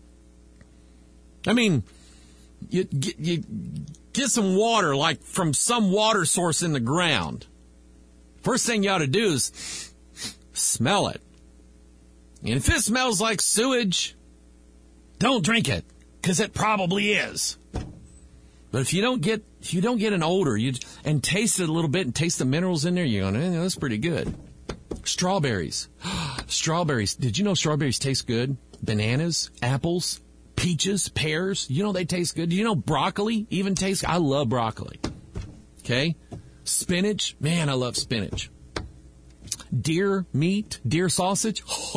I mean, you get some water, like from some water source in the ground. First thing you ought to do is smell it. And if it smells like sewage, don't drink it, because it probably is. But if you don't get an odor, and taste it a little bit and taste the minerals in there, you're going, that's pretty good. Strawberries. Strawberries. Did you know strawberries taste good? Bananas, apples, peaches, pears. You know they taste good. Do you know broccoli even tastes good? I love broccoli. Okay? Spinach. Man, I love spinach. Deer meat, deer sausage.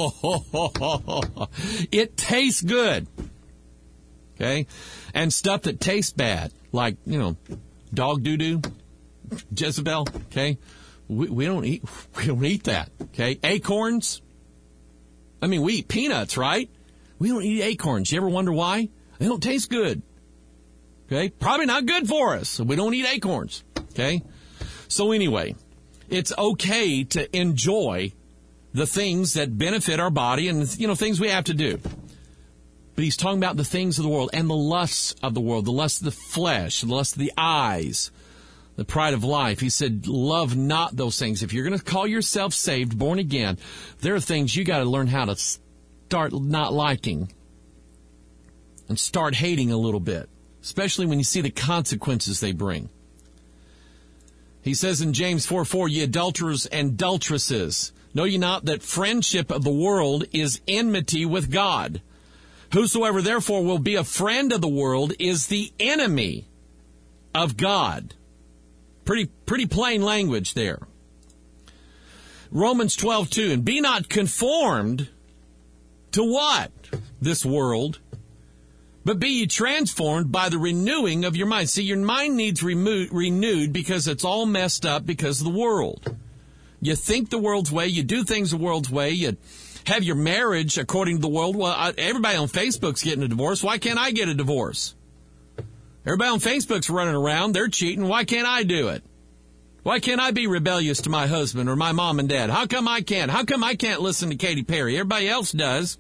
It tastes good. Okay? And stuff that tastes bad, like, dog doo-doo, Jezebel, okay? We don't eat that, okay? Acorns. I mean, we eat peanuts, right? We don't eat acorns. You ever wonder why? They don't taste good. Okay? Probably not good for us. So we don't eat acorns. Okay? So anyway, it's okay to enjoy the things that benefit our body and, things we have to do. But he's talking about the things of the world and the lusts of the world, the lust of the flesh, the lust of the eyes, the pride of life. He said, love not those things. If you're going to call yourself saved, born again, there are things you got to learn how to start not liking and start hating a little bit, especially when you see the consequences they bring. He says in James 4:4, ye adulterers and adulteresses, know ye not that friendship of the world is enmity with God? Whosoever therefore will be a friend of the world is the enemy of God. Pretty plain language there. Romans 12:2, and be not conformed to what? This world. But be ye transformed by the renewing of your mind. See, your mind needs renewed because it's all messed up because of the world. You think the world's way. You do things the world's way. You have your marriage according to the world. Well, everybody on Facebook's getting a divorce. Why can't I get a divorce? Everybody on Facebook's running around. They're cheating. Why can't I do it? Why can't I be rebellious to my husband or my mom and dad? How come I can't? How come I can't listen to Katy Perry? Everybody else does.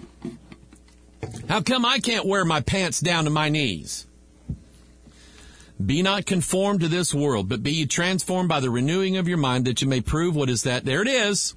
How come I can't wear my pants down to my knees? Be not conformed to this world, but be ye transformed by the renewing of your mind, that you may prove what is that. There it is.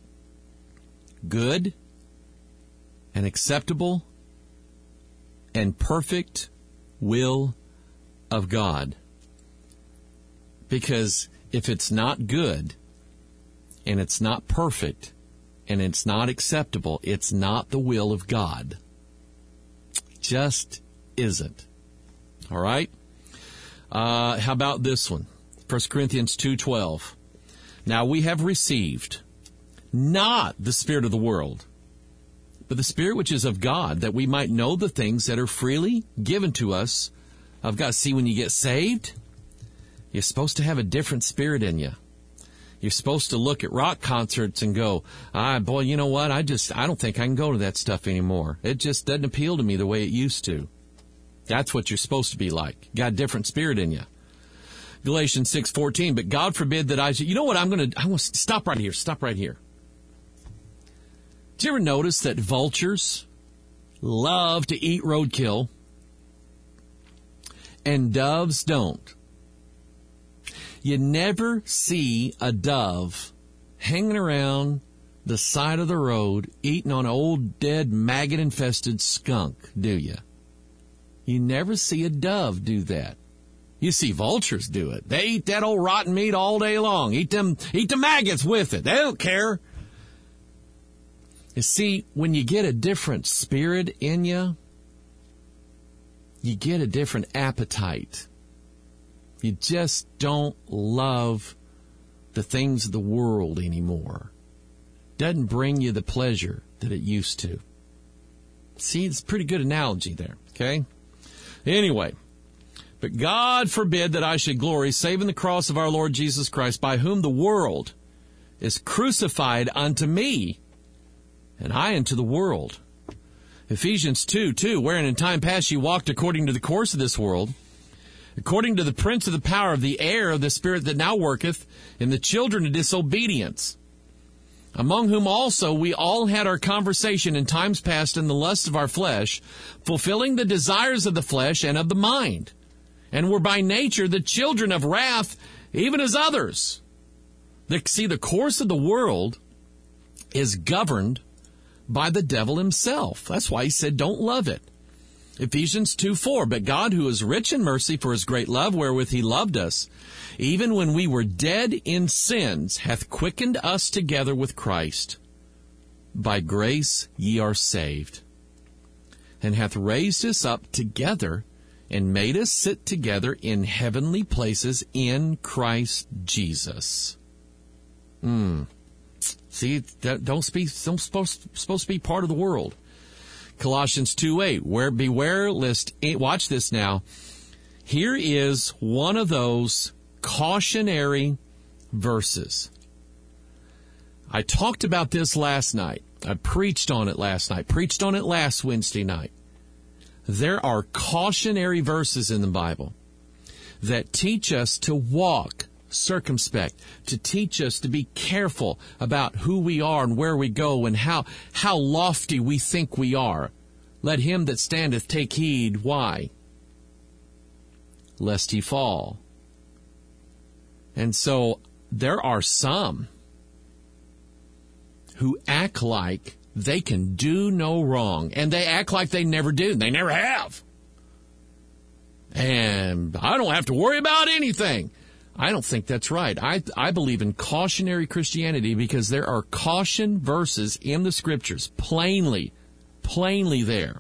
Good and acceptable and perfect will of God. Because if it's not good and it's not perfect and it's not acceptable, it's not the will of God. Just isn't. All right? How about this one? 1 Corinthians 2:12. Now we have received not the spirit of the world, but the Spirit which is of God, that we might know the things that are freely given to us of God. See, when you get saved, you're supposed to have a different spirit in you. You're supposed to look at rock concerts and go, boy, you know what? I don't think I can go to that stuff anymore. It just doesn't appeal to me the way it used to. That's what you're supposed to be like. You got a different spirit in you. Galatians 6:14, but God forbid that I should... You know what? I want to stop right here. Stop right here. Did you ever notice that vultures love to eat roadkill and doves don't? You never see a dove hanging around the side of the road eating on an old, dead, maggot-infested skunk, do you? You never see a dove do that. You see vultures do it. They eat that old rotten meat all day long. Eat the maggots with it. They don't care. You see, when you get a different spirit in you, you get a different appetite. You just don't love the things of the world anymore. Doesn't bring you the pleasure that it used to. See, it's a pretty good analogy there, okay? Anyway, but God forbid that I should glory, save in the cross of our Lord Jesus Christ, by whom the world is crucified unto me, and I unto the world. Ephesians 2:2, wherein in time past ye walked according to the course of this world, according to the prince of the power of the air, of the spirit that now worketh in the children of disobedience, among whom also we all had our conversation in times past in the lust of our flesh, fulfilling the desires of the flesh and of the mind, and were by nature the children of wrath, even as others. See, the course of the world is governed by the devil himself. That's why he said, don't love it. Ephesians 2:4, but God, who is rich in mercy for his great love wherewith he loved us, even when we were dead in sins, hath quickened us together with Christ. By grace ye are saved, and hath raised us up together, and made us sit together in heavenly places in Christ Jesus. See, don't supposed to be part of the world. Colossians 2:8, beware lest, watch this now. Here is one of those cautionary verses. I talked about this last night. I preached on it last night. Preached on it last Wednesday night. There are cautionary verses in the Bible that teach us to walk circumspect, to teach us to be careful about who we are and where we go and how lofty we think we are. Let him that standeth take heed. Why? Lest he fall. And so there are some who act like they can do no wrong, and they act like they never do. They never have. And I don't have to worry about anything. I don't think that's right. I believe in cautionary Christianity because there are caution verses in the Scriptures, plainly there.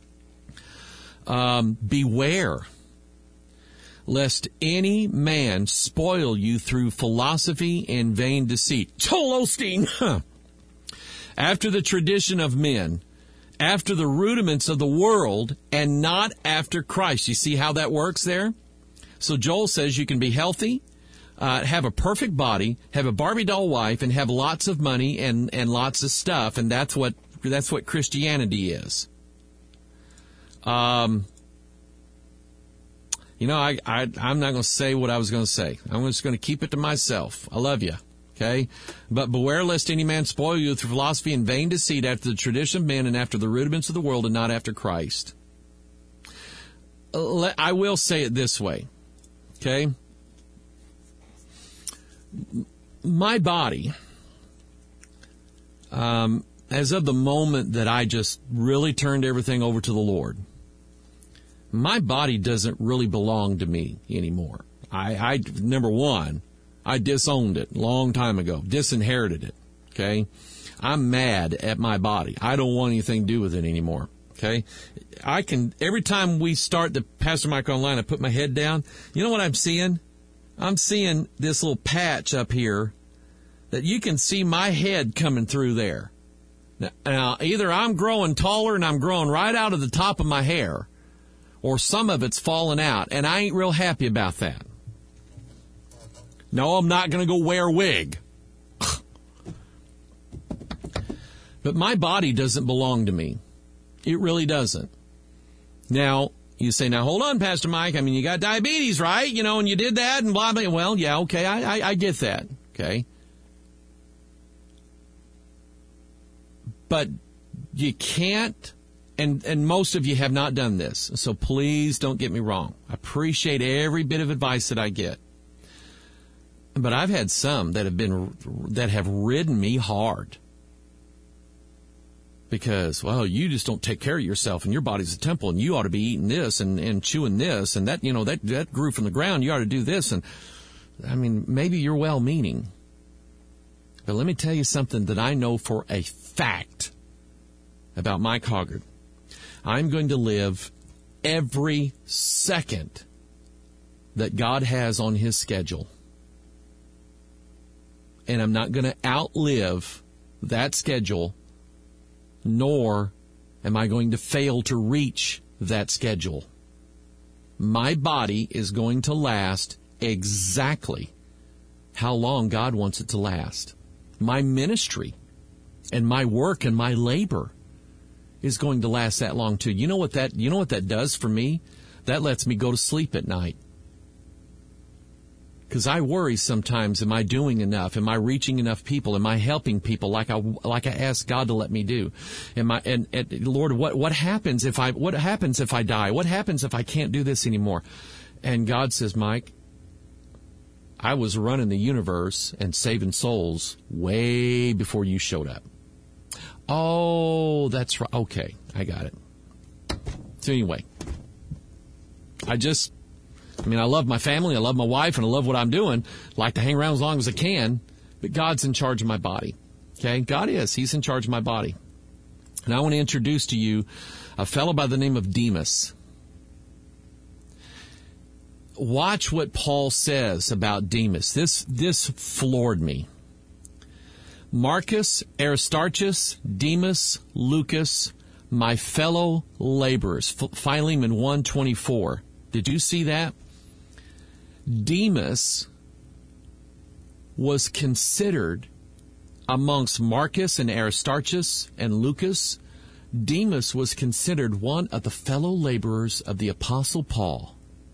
Beware lest any man spoil you through philosophy and vain deceit. Joel Osteen, after the tradition of men, after the rudiments of the world, and not after Christ. You see how that works there? So Joel says you can be healthy, have a perfect body, have a Barbie doll wife, and have lots of money and lots of stuff, and that's what Christianity is. I'm not going to say what I was going to say. I'm just going to keep it to myself. I love you. Okay? But beware lest any man spoil you through philosophy and vain deceit, after the tradition of men and after the rudiments of the world, and not after Christ. I will say it this way. Okay? My body, as of the moment that I just really turned everything over to the Lord, my body doesn't really belong to me anymore. I number one, I disowned it a long time ago, disinherited it, okay? I'm mad at my body. I don't want anything to do with it anymore, okay? Every time we start the Pastor Mike Online, I put my head down. You know what I'm seeing? I'm seeing this little patch up here that you can see my head coming through there. Now, either I'm growing taller and I'm growing right out of the top of my hair, or some of it's falling out, and I ain't real happy about that. No, I'm not going to go wear a wig. But my body doesn't belong to me. It really doesn't. Now, you say, now hold on, Pastor Mike. I mean, you got diabetes, right? You know, and you did that and blah, blah. Well, yeah, okay, I get that, okay? But you can't, and most of you have not done this, so please don't get me wrong. I appreciate every bit of advice that I get. But I've had some that have ridden me hard. Because, well, you just don't take care of yourself, and your body's a temple, and you ought to be eating this and chewing this, and that, you know, that grew from the ground, you ought to do this. And, I mean, maybe you're well-meaning. But let me tell you something that I know for a fact about Mike Hoggard. I'm going to live every second that God has on His schedule. And I'm not going to outlive that schedule, nor am I going to fail to reach that schedule. My body is going to last exactly how long God wants it to last. My ministry and my work and my labor is going to last that long too. You know what that does for me? That lets me go to sleep at night. Because I worry sometimes, am I doing enough? Am I reaching enough people? Am I helping people like I ask God to let me do? And Lord, what happens if I die? What happens if I can't do this anymore? And God says, Mike, I was running the universe and saving souls way before you showed up. Oh, that's right. Okay, I got it. So anyway, I love my family, I love my wife, and I love what I'm doing. I like to hang around as long as I can, but God's in charge of my body. Okay? God is. He's in charge of my body. And I want to introduce to you a fellow by the name of Demas. Watch what Paul says about Demas. This floored me. Marcus, Aristarchus, Demas, Lucas, my fellow laborers. Philemon 1:24. Did you see that? Demas was considered amongst Marcus and Aristarchus and Lucas. Demas was considered one of the fellow laborers of the Apostle Paul.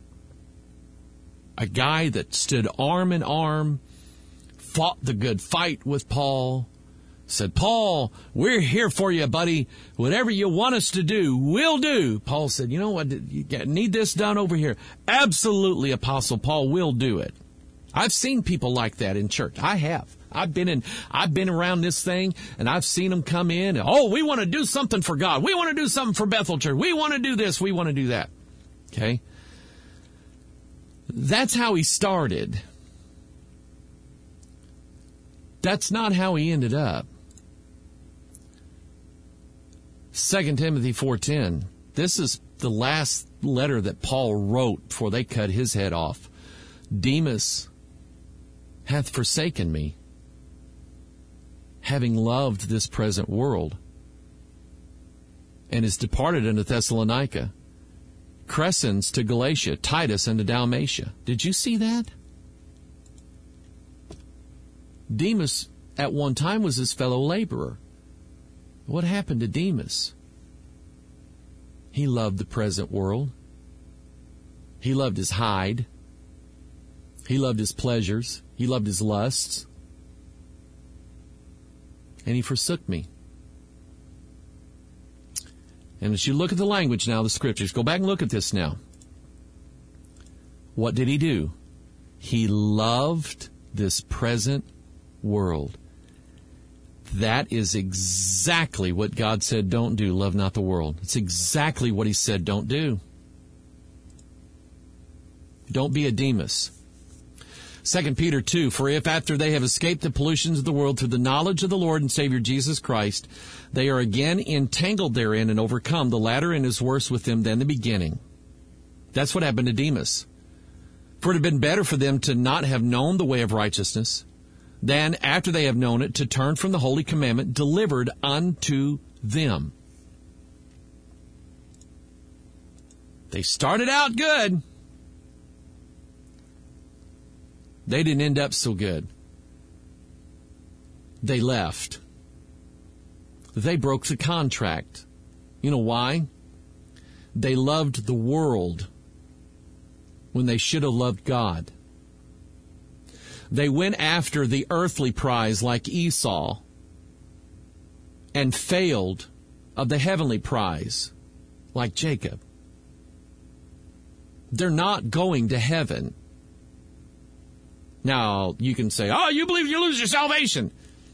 A guy that stood arm in arm, fought the good fight with Paul, said, Paul, we're here for you, buddy. Whatever you want us to do, we'll do. Paul said, you know what, you need this done over here. Absolutely, Apostle Paul, will do it. I've seen people like that in church. I have. I've been around this thing, and I've seen them come in, and, we want to do something for God. We want to do something for Bethel Church. We want to do this. We want to do that. Okay? That's how he started. That's not how he ended up. 2 Timothy 4:10. This is the last letter that Paul wrote before they cut his head off. Demas hath forsaken me, having loved this present world, and is departed unto Thessalonica. Crescens to Galatia, Titus unto Dalmatia. Did you see that? Demas at one time was his fellow laborer. What happened to Demas? He loved the present world. He loved his hide. He loved his pleasures. He loved his lusts. And he forsook me. And as you look at the language now, the scriptures, go back and look at this now. what did he do? He loved this present world. That is exactly what God said don't do, love not the world. It's exactly what he said don't do. Don't be a Demas. 2 Peter 2, for if after they have escaped the pollutions of the world through the knowledge of the Lord and Savior Jesus Christ, they are again entangled therein and overcome, the latter end is worse with them than the beginning. That's what happened to Demas. For it had been better for them to not have known the way of righteousness, than after they have known it to turn from the holy commandment delivered unto them. They started out good. They didn't end up so good. They left. They broke the contract. You know why? They loved the world when they should have loved God. They went after the earthly prize like Esau and failed of the heavenly prize like Jacob. They're not going to heaven. Now, you can say, oh, you believe you lose your salvation.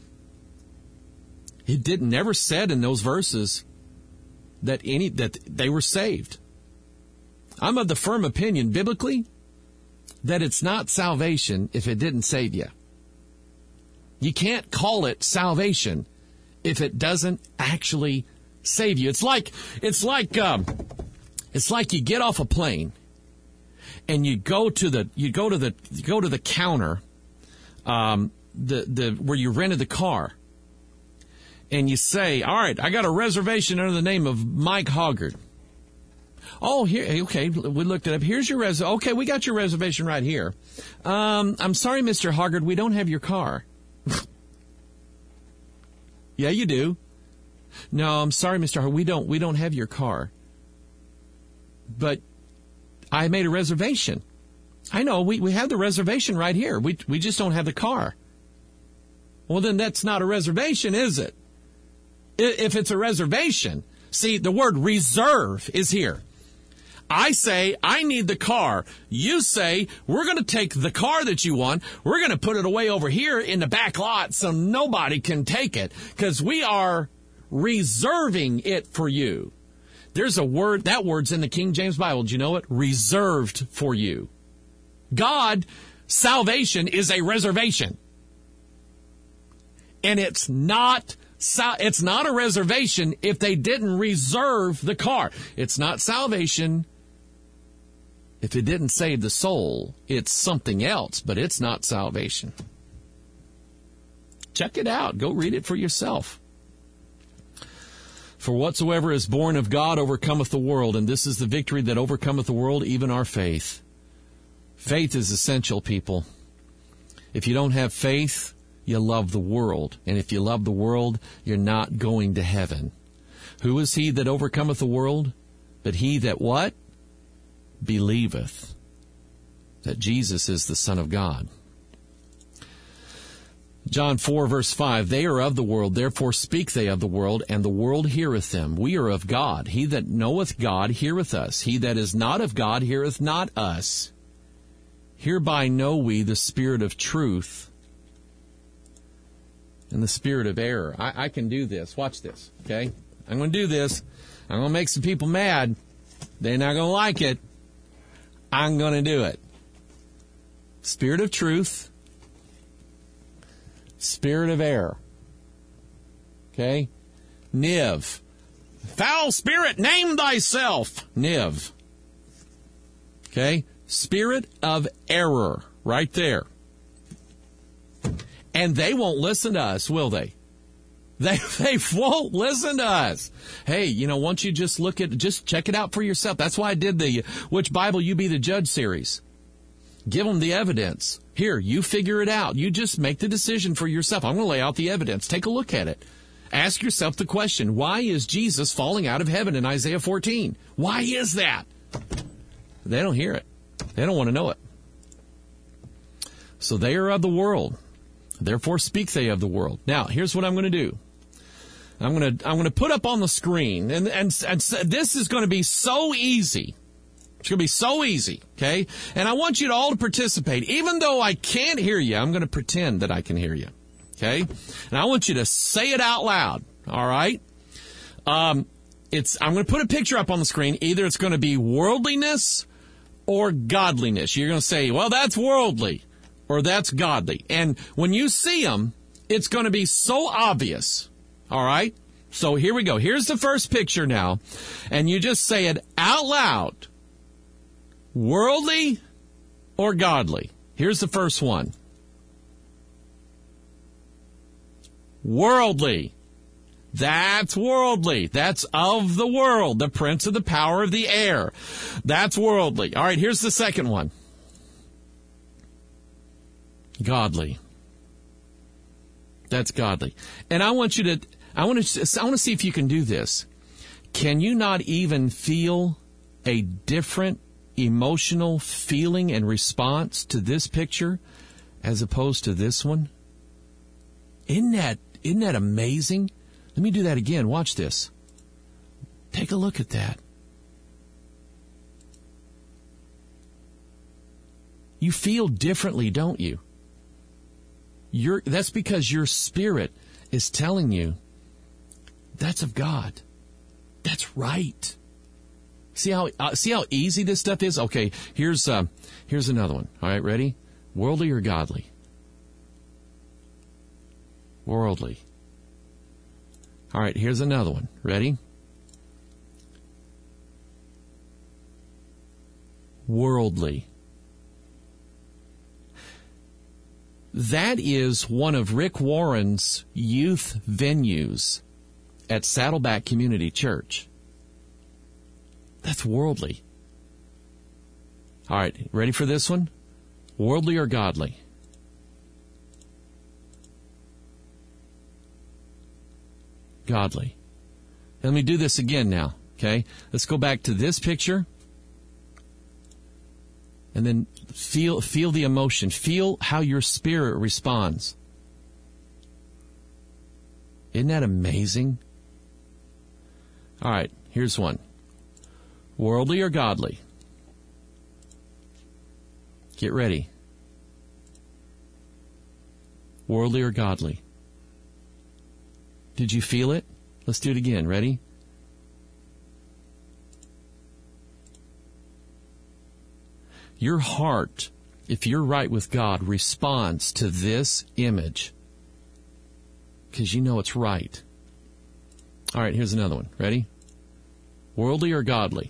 It never said in those verses that they were saved. I'm of the firm opinion, biblically, that it's not salvation if it didn't save you. You can't call it salvation if it doesn't actually save you. It's like you get off a plane and you go to the counter, where you rented the car, and you say, all right, I got a reservation under the name of Mike Hoggard. Oh, here, okay, we looked it up. Here's your okay, we got your reservation right here. I'm sorry, Mr. Hoggard, we don't have your car. Yeah, you do. No, I'm sorry, Mr. Hoggard, we don't have your car. But I made a reservation. I know, we have the reservation right here. We just don't have the car. Well, then that's not a reservation, is it? If it's a reservation, see, the word reserve is here. I say, I need the car. You say, we're going to take the car that you want. We're going to put it away over here in the back lot so nobody can take it because we are reserving it for you. There's a word, that word's in the King James Bible. Do you know it? Reserved for you. God, salvation is a reservation. And it's not a reservation if they didn't reserve the car. It's not salvation if it didn't save the soul. It's something else, but it's not salvation. Check it out. Go read it for yourself. For whatsoever is born of God overcometh the world, and this is the victory that overcometh the world, even our faith. Faith is essential, people. If you don't have faith, you love the world. And if you love the world, you're not going to heaven. Who is he that overcometh the world? But he that what? Believeth that Jesus is the Son of God. John 4, verse 5, they are of the world, therefore speak they of the world, and the world heareth them. We are of God. He that knoweth God heareth us. He that is not of God heareth not us. Hereby know we the spirit of truth and the spirit of error. I can do this. Watch this, okay? I'm going to do this. I'm going to make some people mad. They're not going to like it. I'm going to do it. Spirit of truth. Spirit of error. Okay? Niv. Foul spirit, name thyself. Niv. Okay? Spirit of error. Right there. And they won't listen to us, will they? They won't listen to us. Hey, why don't you just check it out for yourself. That's why I did the Which Bible You Be the Judge series. Give them the evidence. Here, you figure it out. You just make the decision for yourself. I'm going to lay out the evidence. Take a look at it. Ask yourself the question, why is Jesus falling out of heaven in Isaiah 14? Why is that? They don't hear it. They don't want to know it. So they are of the world. Therefore speak they of the world. Now, here's what I'm going to do. I'm going to put up on the screen, and this is going to be so easy. It's going to be so easy, okay? And I want you to all to participate. Even though I can't hear you, I'm going to pretend that I can hear you, okay? And I want you to say it out loud, all right? I'm going to put a picture up on the screen. Either it's going to be worldliness or godliness. You're going to say, well, that's worldly or that's godly. And when you see them, it's going to be so obvious, all right? So here we go. Here's the first picture now. And you just say it out loud. Worldly or godly? Here's the first one. Worldly. That's worldly. That's of the world, the prince of the power of the air. That's worldly. All right, here's the second one. Godly. That's godly. And I want to see if you can do this. Can you not even feel a different emotional feeling and response to this picture as opposed to this one? Isn't that amazing? Let me do that again. Watch this. Take a look at that. You feel differently, don't you? That's because your spirit is telling you that's of God. That's right. See how easy this stuff is? Okay, here's another one. All right, ready? Worldly or godly? Worldly. All right, here's another one. Ready? Worldly. That is one of Rick Warren's youth venues at Saddleback Community Church. That's worldly. All right, ready for this one? Worldly or godly? Godly. Let me do this again now, okay? Let's go back to this picture. And then feel the emotion. Feel how your spirit responds. Isn't that amazing? All right, here's one. Worldly or godly? Get ready. Worldly or godly? Did you feel it? Let's do it again. Ready? Your heart, if you're right with God, responds to this image because you know it's right. All right, here's another one. Ready? Worldly or godly?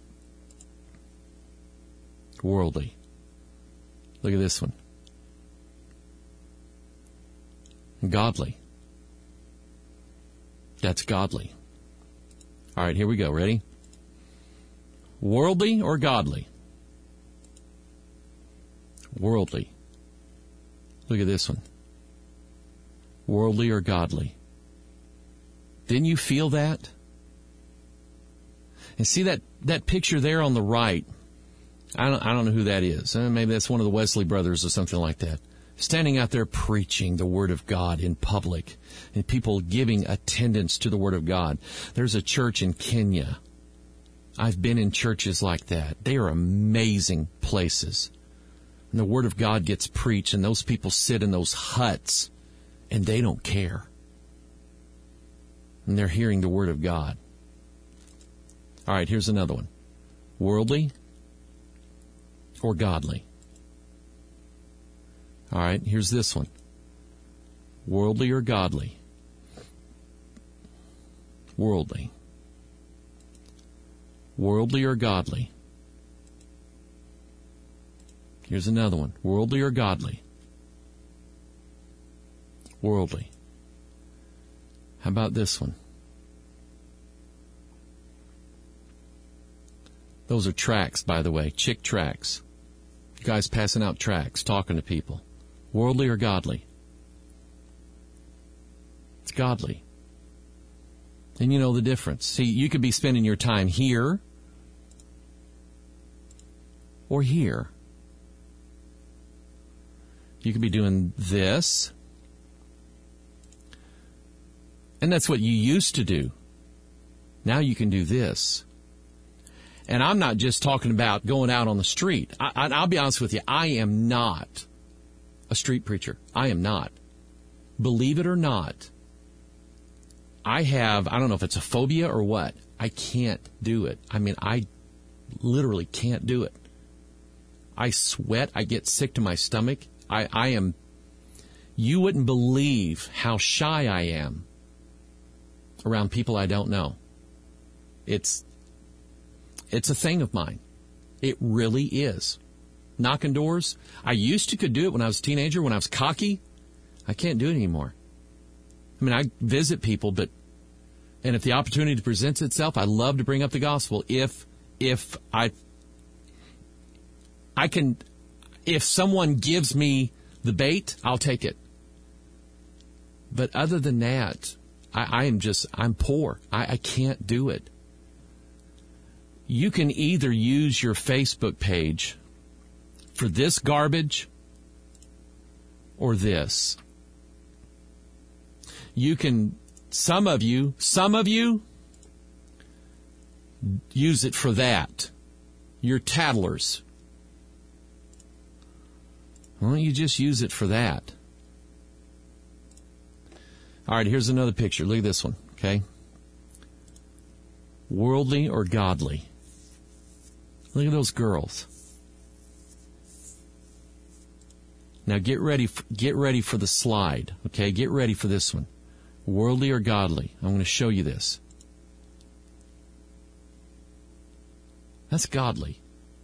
Worldly. Look at this one. Godly. That's godly. All right, here we go. Ready? Worldly or godly? Worldly. Look at this one. Worldly or godly? Didn't you feel that? And see that picture there on the right? I don't know who that is. Maybe that's one of the Wesley brothers or something like that. Standing out there preaching the Word of God in public and people giving attendance to the Word of God. There's a church in Kenya. I've been in churches like that. They are amazing places. And the Word of God gets preached and those people sit in those huts and they don't care. And they're hearing the Word of God. All right, here's another one. Worldly or godly? All right, here's this one. Worldly or godly? Worldly. Worldly or godly? Here's another one. Worldly or godly? Worldly. How about this one? Those are tracts, by the way, chick tracts. Guys passing out tracts, talking to people. Worldly or godly? It's godly. And you know the difference. See, you could be spending your time here or here. You could be doing this. And that's what you used to do. Now you can do this. And I'm not just talking about going out on the street. I'll be honest with you. I am not a street preacher. I am not. Believe it or not, I don't know if it's a phobia or what. I can't do it. I mean, I literally can't do it. I sweat. I get sick to my stomach. I am, you wouldn't believe how shy I am around people I don't know. It's a thing of mine. It really is. Knocking doors. I could do it when I was a teenager, when I was cocky. I can't do it anymore. I mean, I visit people, and if the opportunity presents itself, I love to bring up the gospel. If someone gives me the bait, I'll take it. But other than that, I'm poor. I can't do it. You can either use your Facebook page for this garbage or this. You can, some of you use it for that. You're tattlers. Why don't you just use it for that? All right, here's another picture. Look at this one, okay? Worldly or godly? Look at those girls. Now get ready for the slide, okay? Get ready for this one. Worldly or godly? I'm going to show you this. That's godly.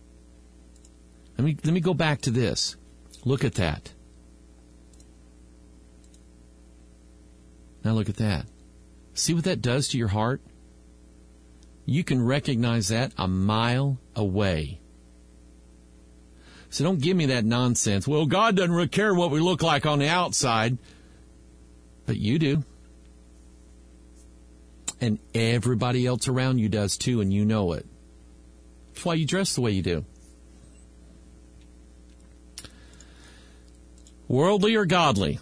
Let me go back to this. Look at that. Now look at that. See what that does to your heart? You can recognize that a mile away. So don't give me that nonsense. Well, God doesn't really care what we look like on the outside. But you do. And everybody else around you does too, and you know it. That's why you dress the way you do. Worldly or godly?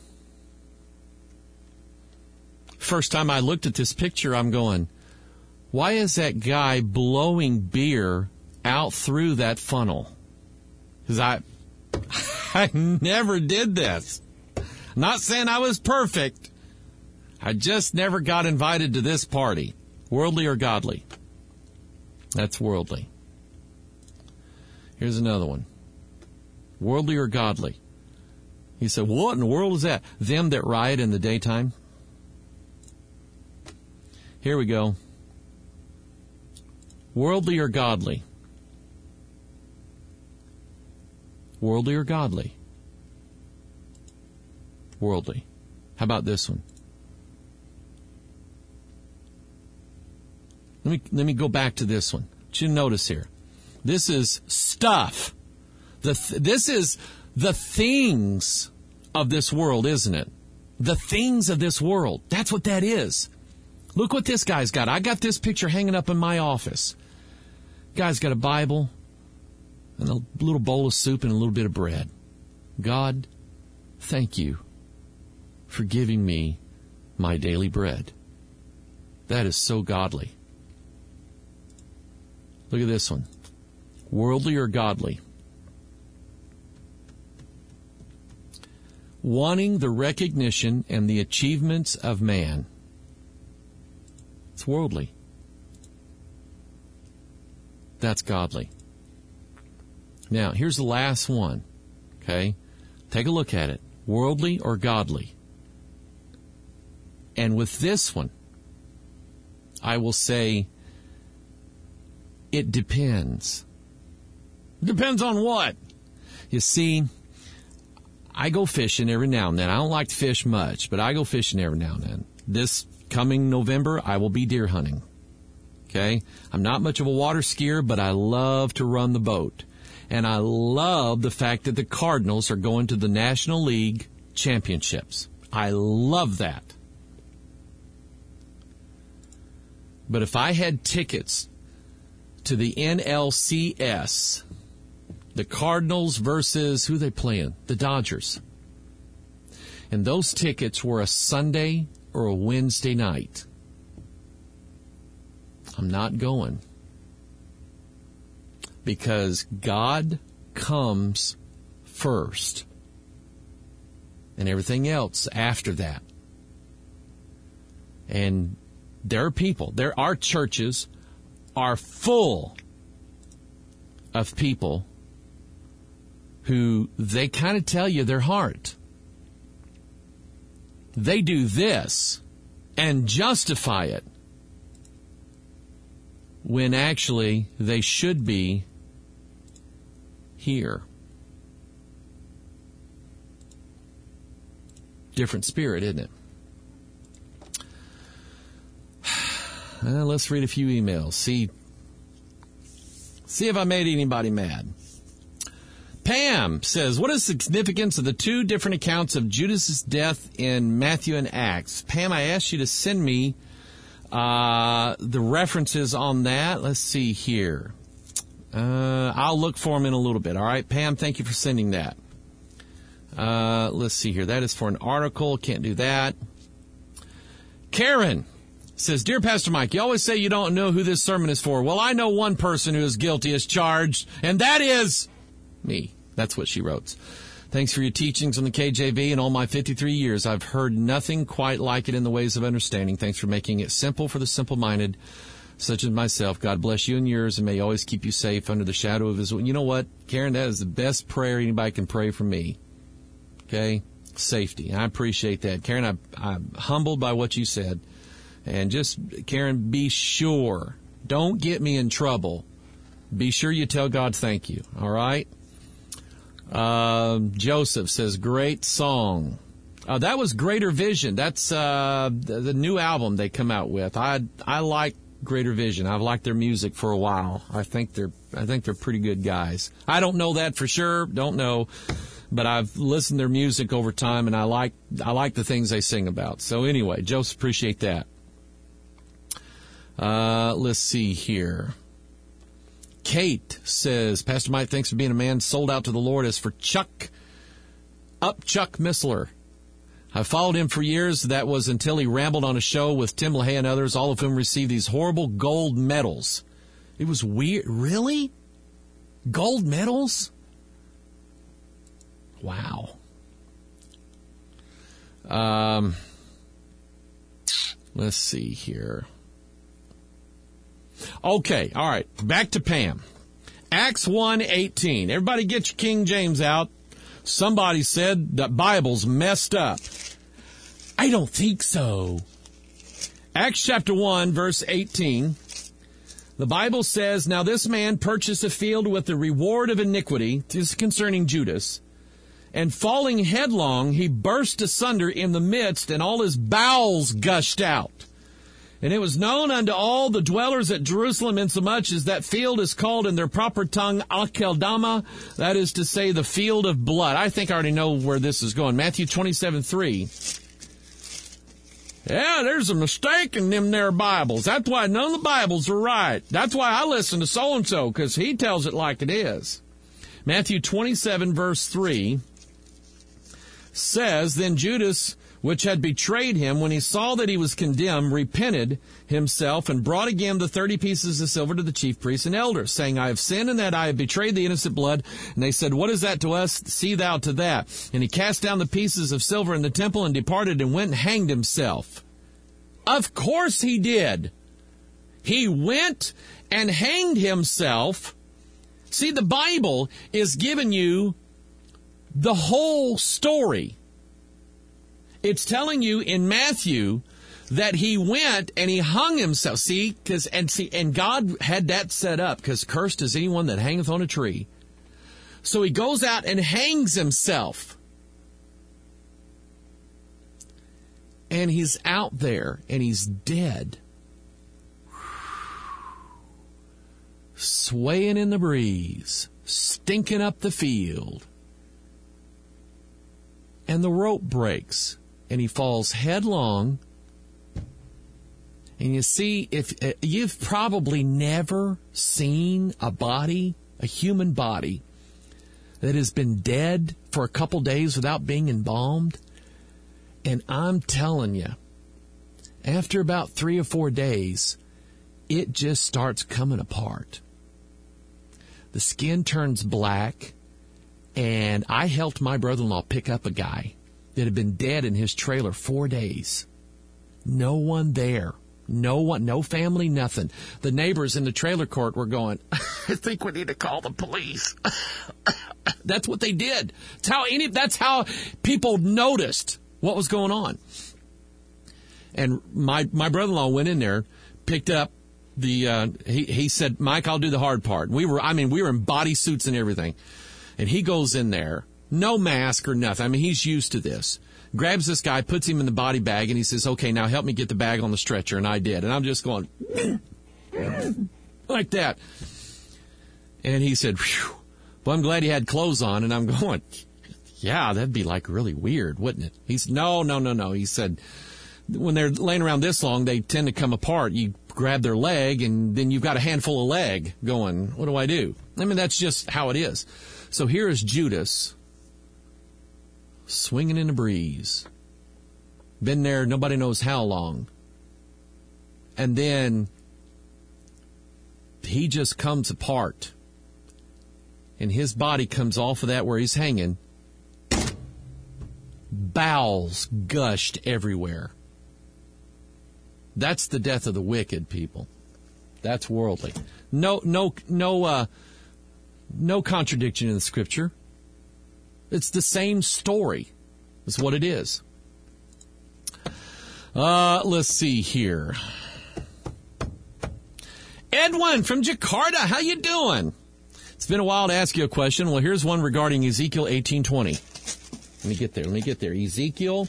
First time I looked at this picture, I'm going, why is that guy blowing beer out through that funnel? Because I never did this. Not saying I was perfect. I just never got invited to this party. Worldly or godly? That's worldly. Here's another one. Worldly or godly? He said, what in the world is that? Them that riot in the daytime? Here we go. Worldly or godly? Worldly or godly? Worldly. How about this one? Let me go back to this one. You notice here. This is stuff. This is the things of this world, isn't it? The things of this world. That's what that is. Look what this guy's got. I got this picture hanging up in my office. Guy's got a Bible and a little bowl of soup and a little bit of bread. God, thank you for giving me my daily bread. That is so godly. Look at this one. Worldly or godly? Wanting the recognition and the achievements of man. It's worldly. That's godly. Now, here's the last one. Okay? Take a look at it. Worldly or godly? And with this one, I will say, it depends. Depends on what? You see, I go fishing every now and then. I don't like to fish much, but I go fishing every now and then. This coming November, I will be deer hunting. Okay? I'm not much of a water skier, but I love to run the boat. And I love the fact that the Cardinals are going to the National League Championships. I love that. But if I had tickets to the NLCS, the Cardinals versus, who they playing? The Dodgers. And those tickets were a Sunday or a Wednesday night. I'm not going. because God comes first and everything else after that. And there are churches are full of people who they kind of tell you their heart. They do this and justify it when actually they should be here. Different spirit, isn't it? Let's read a few emails. See if I made anybody mad. Pam says, what is the significance of the two different accounts of Judas' death in Matthew and Acts? Pam, I asked you to send me the references on that. Let's see here. I'll look for them in a little bit. All right, Pam, thank you for sending that. Let's see here. That is for an article. Can't do that. Karen says, Dear Pastor Mike, you always say you don't know who this sermon is for. Well, I know one person who is guilty as charged, and that is me. That's what she wrote. Thanks for your teachings on the KJV. In all my 53 years, I've heard nothing quite like it in the ways of understanding. Thanks for making it simple for the simple-minded, such as myself. God bless you and yours, and may He always keep you safe under the shadow of His... You know what, Karen, that is the best prayer anybody can pray for me. Okay? Safety. I appreciate that. Karen, I'm humbled by what you said. And just, Karen, be sure. Don't get me in trouble. Be sure you tell God thank you. All right? Joseph says, great song. That was Greater Vision. That's the new album they come out with. I like Greater Vision. I've liked their music for a while. I think they're pretty good guys. I don't know that for sure. Don't know. But I've listened to their music over time, and I like the things they sing about. So anyway, Joseph, appreciate that. Let's see here. Kate says, Pastor Mike, thanks for being a man sold out to the Lord. As for Chuck Missler, I followed him for years. That was until he rambled on a show with Tim LaHaye and others, all of whom received these horrible gold medals. It was weird. Really? Gold medals? Wow. Let's see here. Okay, all right, back to Pam. Acts 1:18. Everybody get your King James out. Somebody said the Bible's messed up. I don't think so. Acts chapter 1, verse 18. The Bible says, Now this man purchased a field with the reward of iniquity. This is concerning Judas. And falling headlong, he burst asunder in the midst, and all his bowels gushed out. And it was known unto all the dwellers at Jerusalem, insomuch as that field is called in their proper tongue Akeldama, that is to say, the field of blood. I think I already know where this is going. Matthew 27:3. Yeah, there's a mistake in them there Bibles. That's why none of the Bibles are right. That's why I listen to so-and-so, because he tells it like it is. Matthew 27, verse 3 says, Then Judas, which had betrayed him, when he saw that he was condemned, repented himself and brought again the 30 pieces of silver to the chief priests and elders, saying, I have sinned in that I have betrayed the innocent blood. And they said, What is that to us? See thou to that. And he cast down the pieces of silver in the temple and departed and went and hanged himself. Of course he did. He went and hanged himself. See, the Bible is giving you the whole story. It's telling you in Matthew that he went and he hung himself. And God had that set up, because cursed is anyone that hangeth on a tree. So he goes out and hangs himself. And he's out there and he's dead. Swaying in the breeze, stinking up the field. And the rope breaks. And he falls headlong. And you see, if you've probably never seen a human body, that has been dead for a couple days without being embalmed. And I'm telling you, after about 3 or 4 days, it just starts coming apart. The skin turns black, and I helped my brother-in-law pick up a guy that had been dead in his trailer 4 days. No one there. No one, no family, nothing. The neighbors in the trailer court were going, I think we need to call the police. That's what they did. That's how people noticed what was going on. And my brother-in-law went in there, picked up he said, Mike, I'll do the hard part. We were in bodysuits and everything. And he goes in there, no mask or nothing. I mean, he's used to this. Grabs this guy, puts him in the body bag, and he says, okay, now help me get the bag on the stretcher. And I did. And I'm just going like that. And he said, phew. Well, I'm glad he had clothes on. And I'm going, yeah, that'd be like really weird, wouldn't it? He said, no. He said, when they're laying around this long, they tend to come apart. You grab their leg, and then you've got a handful of leg going, what do I do? I mean, that's just how it is. So here is Judas swinging in the breeze. Been there nobody knows how long. And then he just comes apart. And his body comes off of that where he's hanging. Bowels gushed everywhere. That's the death of the wicked, people. That's worldly. No contradiction in the Scripture. It's the same story. That's what it is. Let's see here. Edwin from Jakarta, how you doing? It's been a while to ask you a question. Well, here's one regarding Ezekiel 18:20. Let me get there. Ezekiel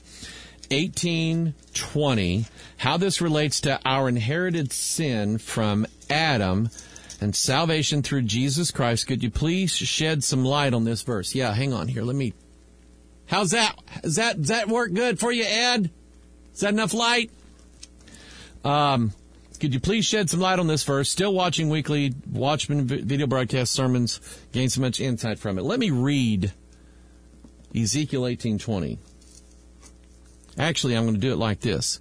18:20. How this relates to our inherited sin from Adam and salvation through Jesus Christ. Could you please shed some light on this verse? Yeah, hang on here. How's that? Does that work good for you, Ed? Is that enough light? Could you please shed some light on this verse? Still watching weekly Watchman video broadcast sermons. Gain so much insight from it. Let me read Ezekiel 18:20. Actually, I'm going to do it like this.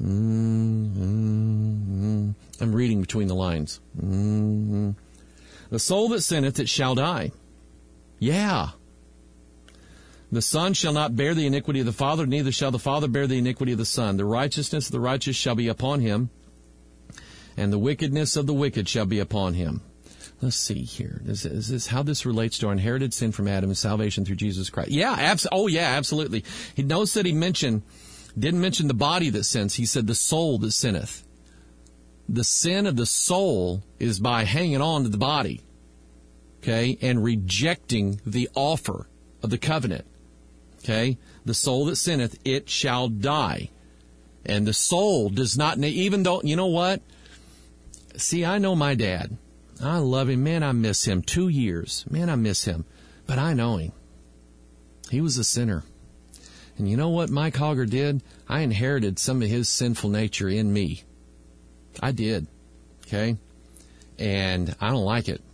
I'm reading between the lines. The soul that sinneth, it shall die. Yeah. The son shall not bear the iniquity of the father, neither shall the father bear the iniquity of the son. The righteousness of the righteous shall be upon him, and the wickedness of the wicked shall be upon him. Let's see here. Is this how this relates to our inherited sin from Adam and salvation through Jesus Christ? Yeah, absolutely. He knows that didn't mention the body that sins. He said the soul that sinneth. The sin of the soul is by hanging on to the body, okay, and rejecting the offer of the covenant, okay? The soul that sinneth, it shall die. And the soul does not, even though, you know what? See, I know my dad. I love him. Man, I miss him. 2 years. Man, I miss him. But I know him. He was a sinner. And you know what Mike Hogger did? I inherited some of his sinful nature in me. I did. Okay? And I don't like it.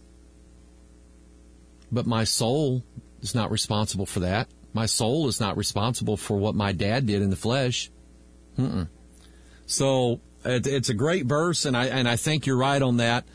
But my soul is not responsible for that. My soul is not responsible for what my dad did in the flesh. So it's a great verse, and I think you're right on that.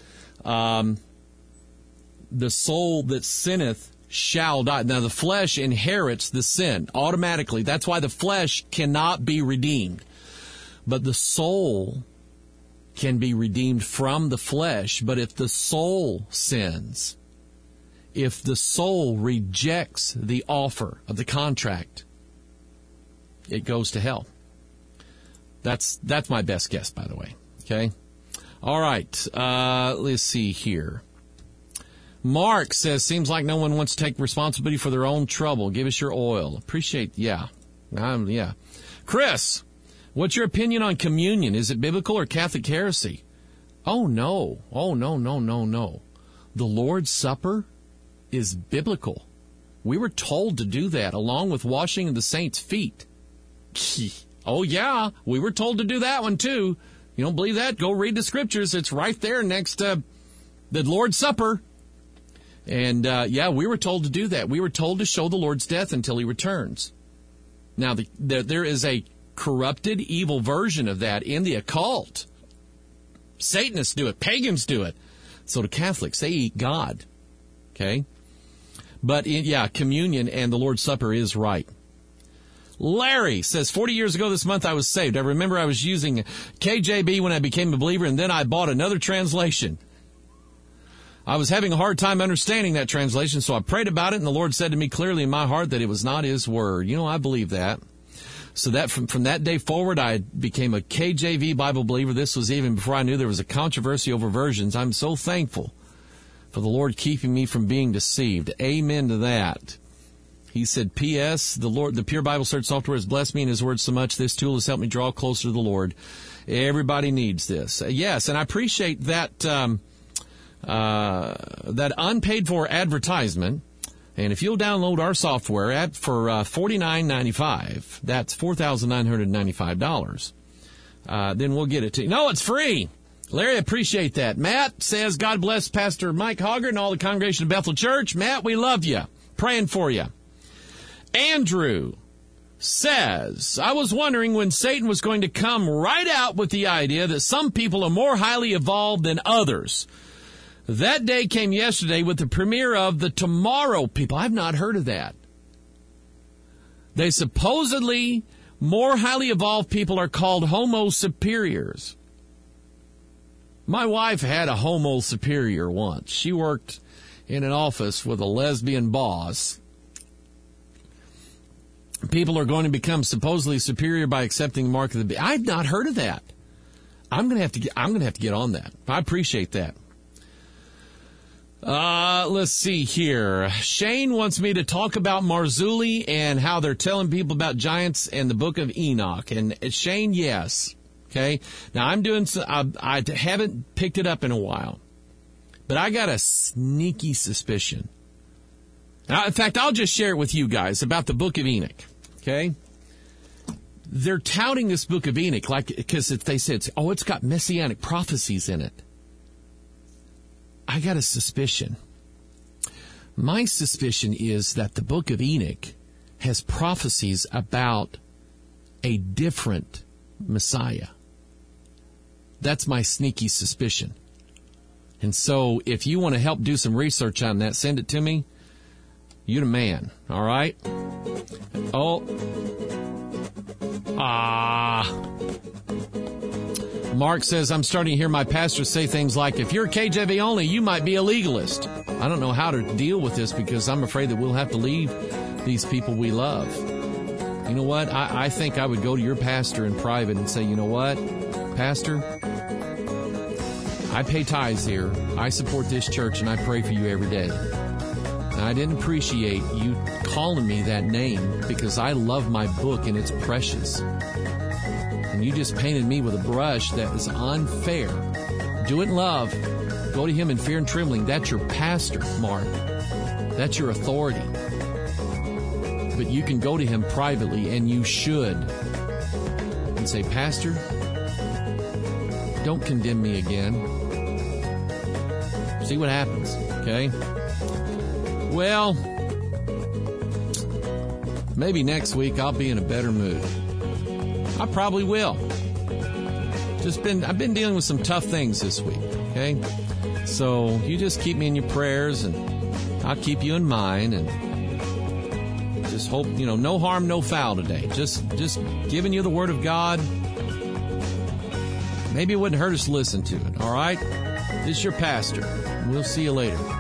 The soul that sinneth shall die. Now, the flesh inherits the sin automatically. That's why the flesh cannot be redeemed. But the soul can be redeemed from the flesh. But if the soul sins, if the soul rejects the offer of the contract, it goes to hell. That's my best guess, by the way. Okay? All right. Let's see here. Mark says, seems like no one wants to take responsibility for their own trouble. Give us your oil. Appreciate, yeah. Chris, what's your opinion on communion? Is it biblical or Catholic heresy? Oh, no. The Lord's Supper is biblical. We were told to do that along with washing of the saints' feet. Oh, yeah. We were told to do that one, too. You don't believe that? Go read the scriptures. It's right there next to the Lord's Supper. And, we were told to do that. We were told to show the Lord's death until he returns. Now, there is a corrupted, evil version of that in the occult. Satanists do it. Pagans do it. So the Catholics, they eat God. Okay? But, communion and the Lord's Supper is right. Larry says, 40 years ago this month I was saved. I remember I was using KJV when I became a believer, and then I bought another translation. I was having a hard time understanding that translation, so I prayed about it, and the Lord said to me clearly in my heart that it was not His Word. You know, I believe that. So that from that day forward, I became a KJV Bible believer. This was even before I knew there was a controversy over versions. I'm so thankful for the Lord keeping me from being deceived. Amen to that. He said, P.S. The Pure Bible Search software has blessed me in His Word so much. This tool has helped me draw closer to the Lord. Everybody needs this. Yes, and I appreciate that that unpaid for advertisement. And if you'll download our software for $49.95, that's $4,995. Then we'll get it to you. No, it's free. Larry, I appreciate that. Matt says, God bless Pastor Mike Hoggart and all the congregation of Bethel Church. Matt, we love you. Praying for you. Andrew says, I was wondering when Satan was going to come right out with the idea that some people are more highly evolved than others. That day came yesterday with the premiere of The Tomorrow People. I've not heard of that. They supposedly, more highly evolved people are called Homo superiors. My wife had a Homo superior once. She worked in an office with a lesbian boss. People are going to become supposedly superior by accepting the mark of the beast. I've not heard of that. I'm going to have to get on that. I appreciate that. Let's see here. Shane wants me to talk about Marzulli and how they're telling people about giants and the book of Enoch. And Shane, yes. Okay. Now I haven't picked it up in a while, but I got a sneaky suspicion. Now, in fact, I'll just share it with you guys about the book of Enoch. Okay. They're touting this book of Enoch because they say it's got messianic prophecies in it. I got a suspicion. My suspicion is that the book of Enoch has prophecies about a different Messiah. That's my sneaky suspicion. And so if you want to help do some research on that, send it to me. You're the man, all right? Mark says, I'm starting to hear my pastor say things like, if you're KJV only, you might be a legalist. I don't know how to deal with this because I'm afraid that we'll have to leave these people we love. You know what? I think I would go to your pastor in private and say, you know what, Pastor, I pay tithes here. I support this church and I pray for you every day. And I didn't appreciate you calling me that name because I love my book and it's precious. And you just painted me with a brush that is unfair. Do it in love. Go to him in fear and trembling. That's your pastor, Mark. That's your authority. But you can go to him privately, and you should, and say, Pastor, don't condemn me again. See what happens, okay? Well, maybe next week I'll be in a better mood. I probably will. I've been dealing with some tough things this week, okay? So you just keep me in your prayers, and I'll keep you in mine, and just hope, no harm, no foul today. Just giving you the Word of God. Maybe it wouldn't hurt us to listen to it, all right? This is your pastor. We'll see you later.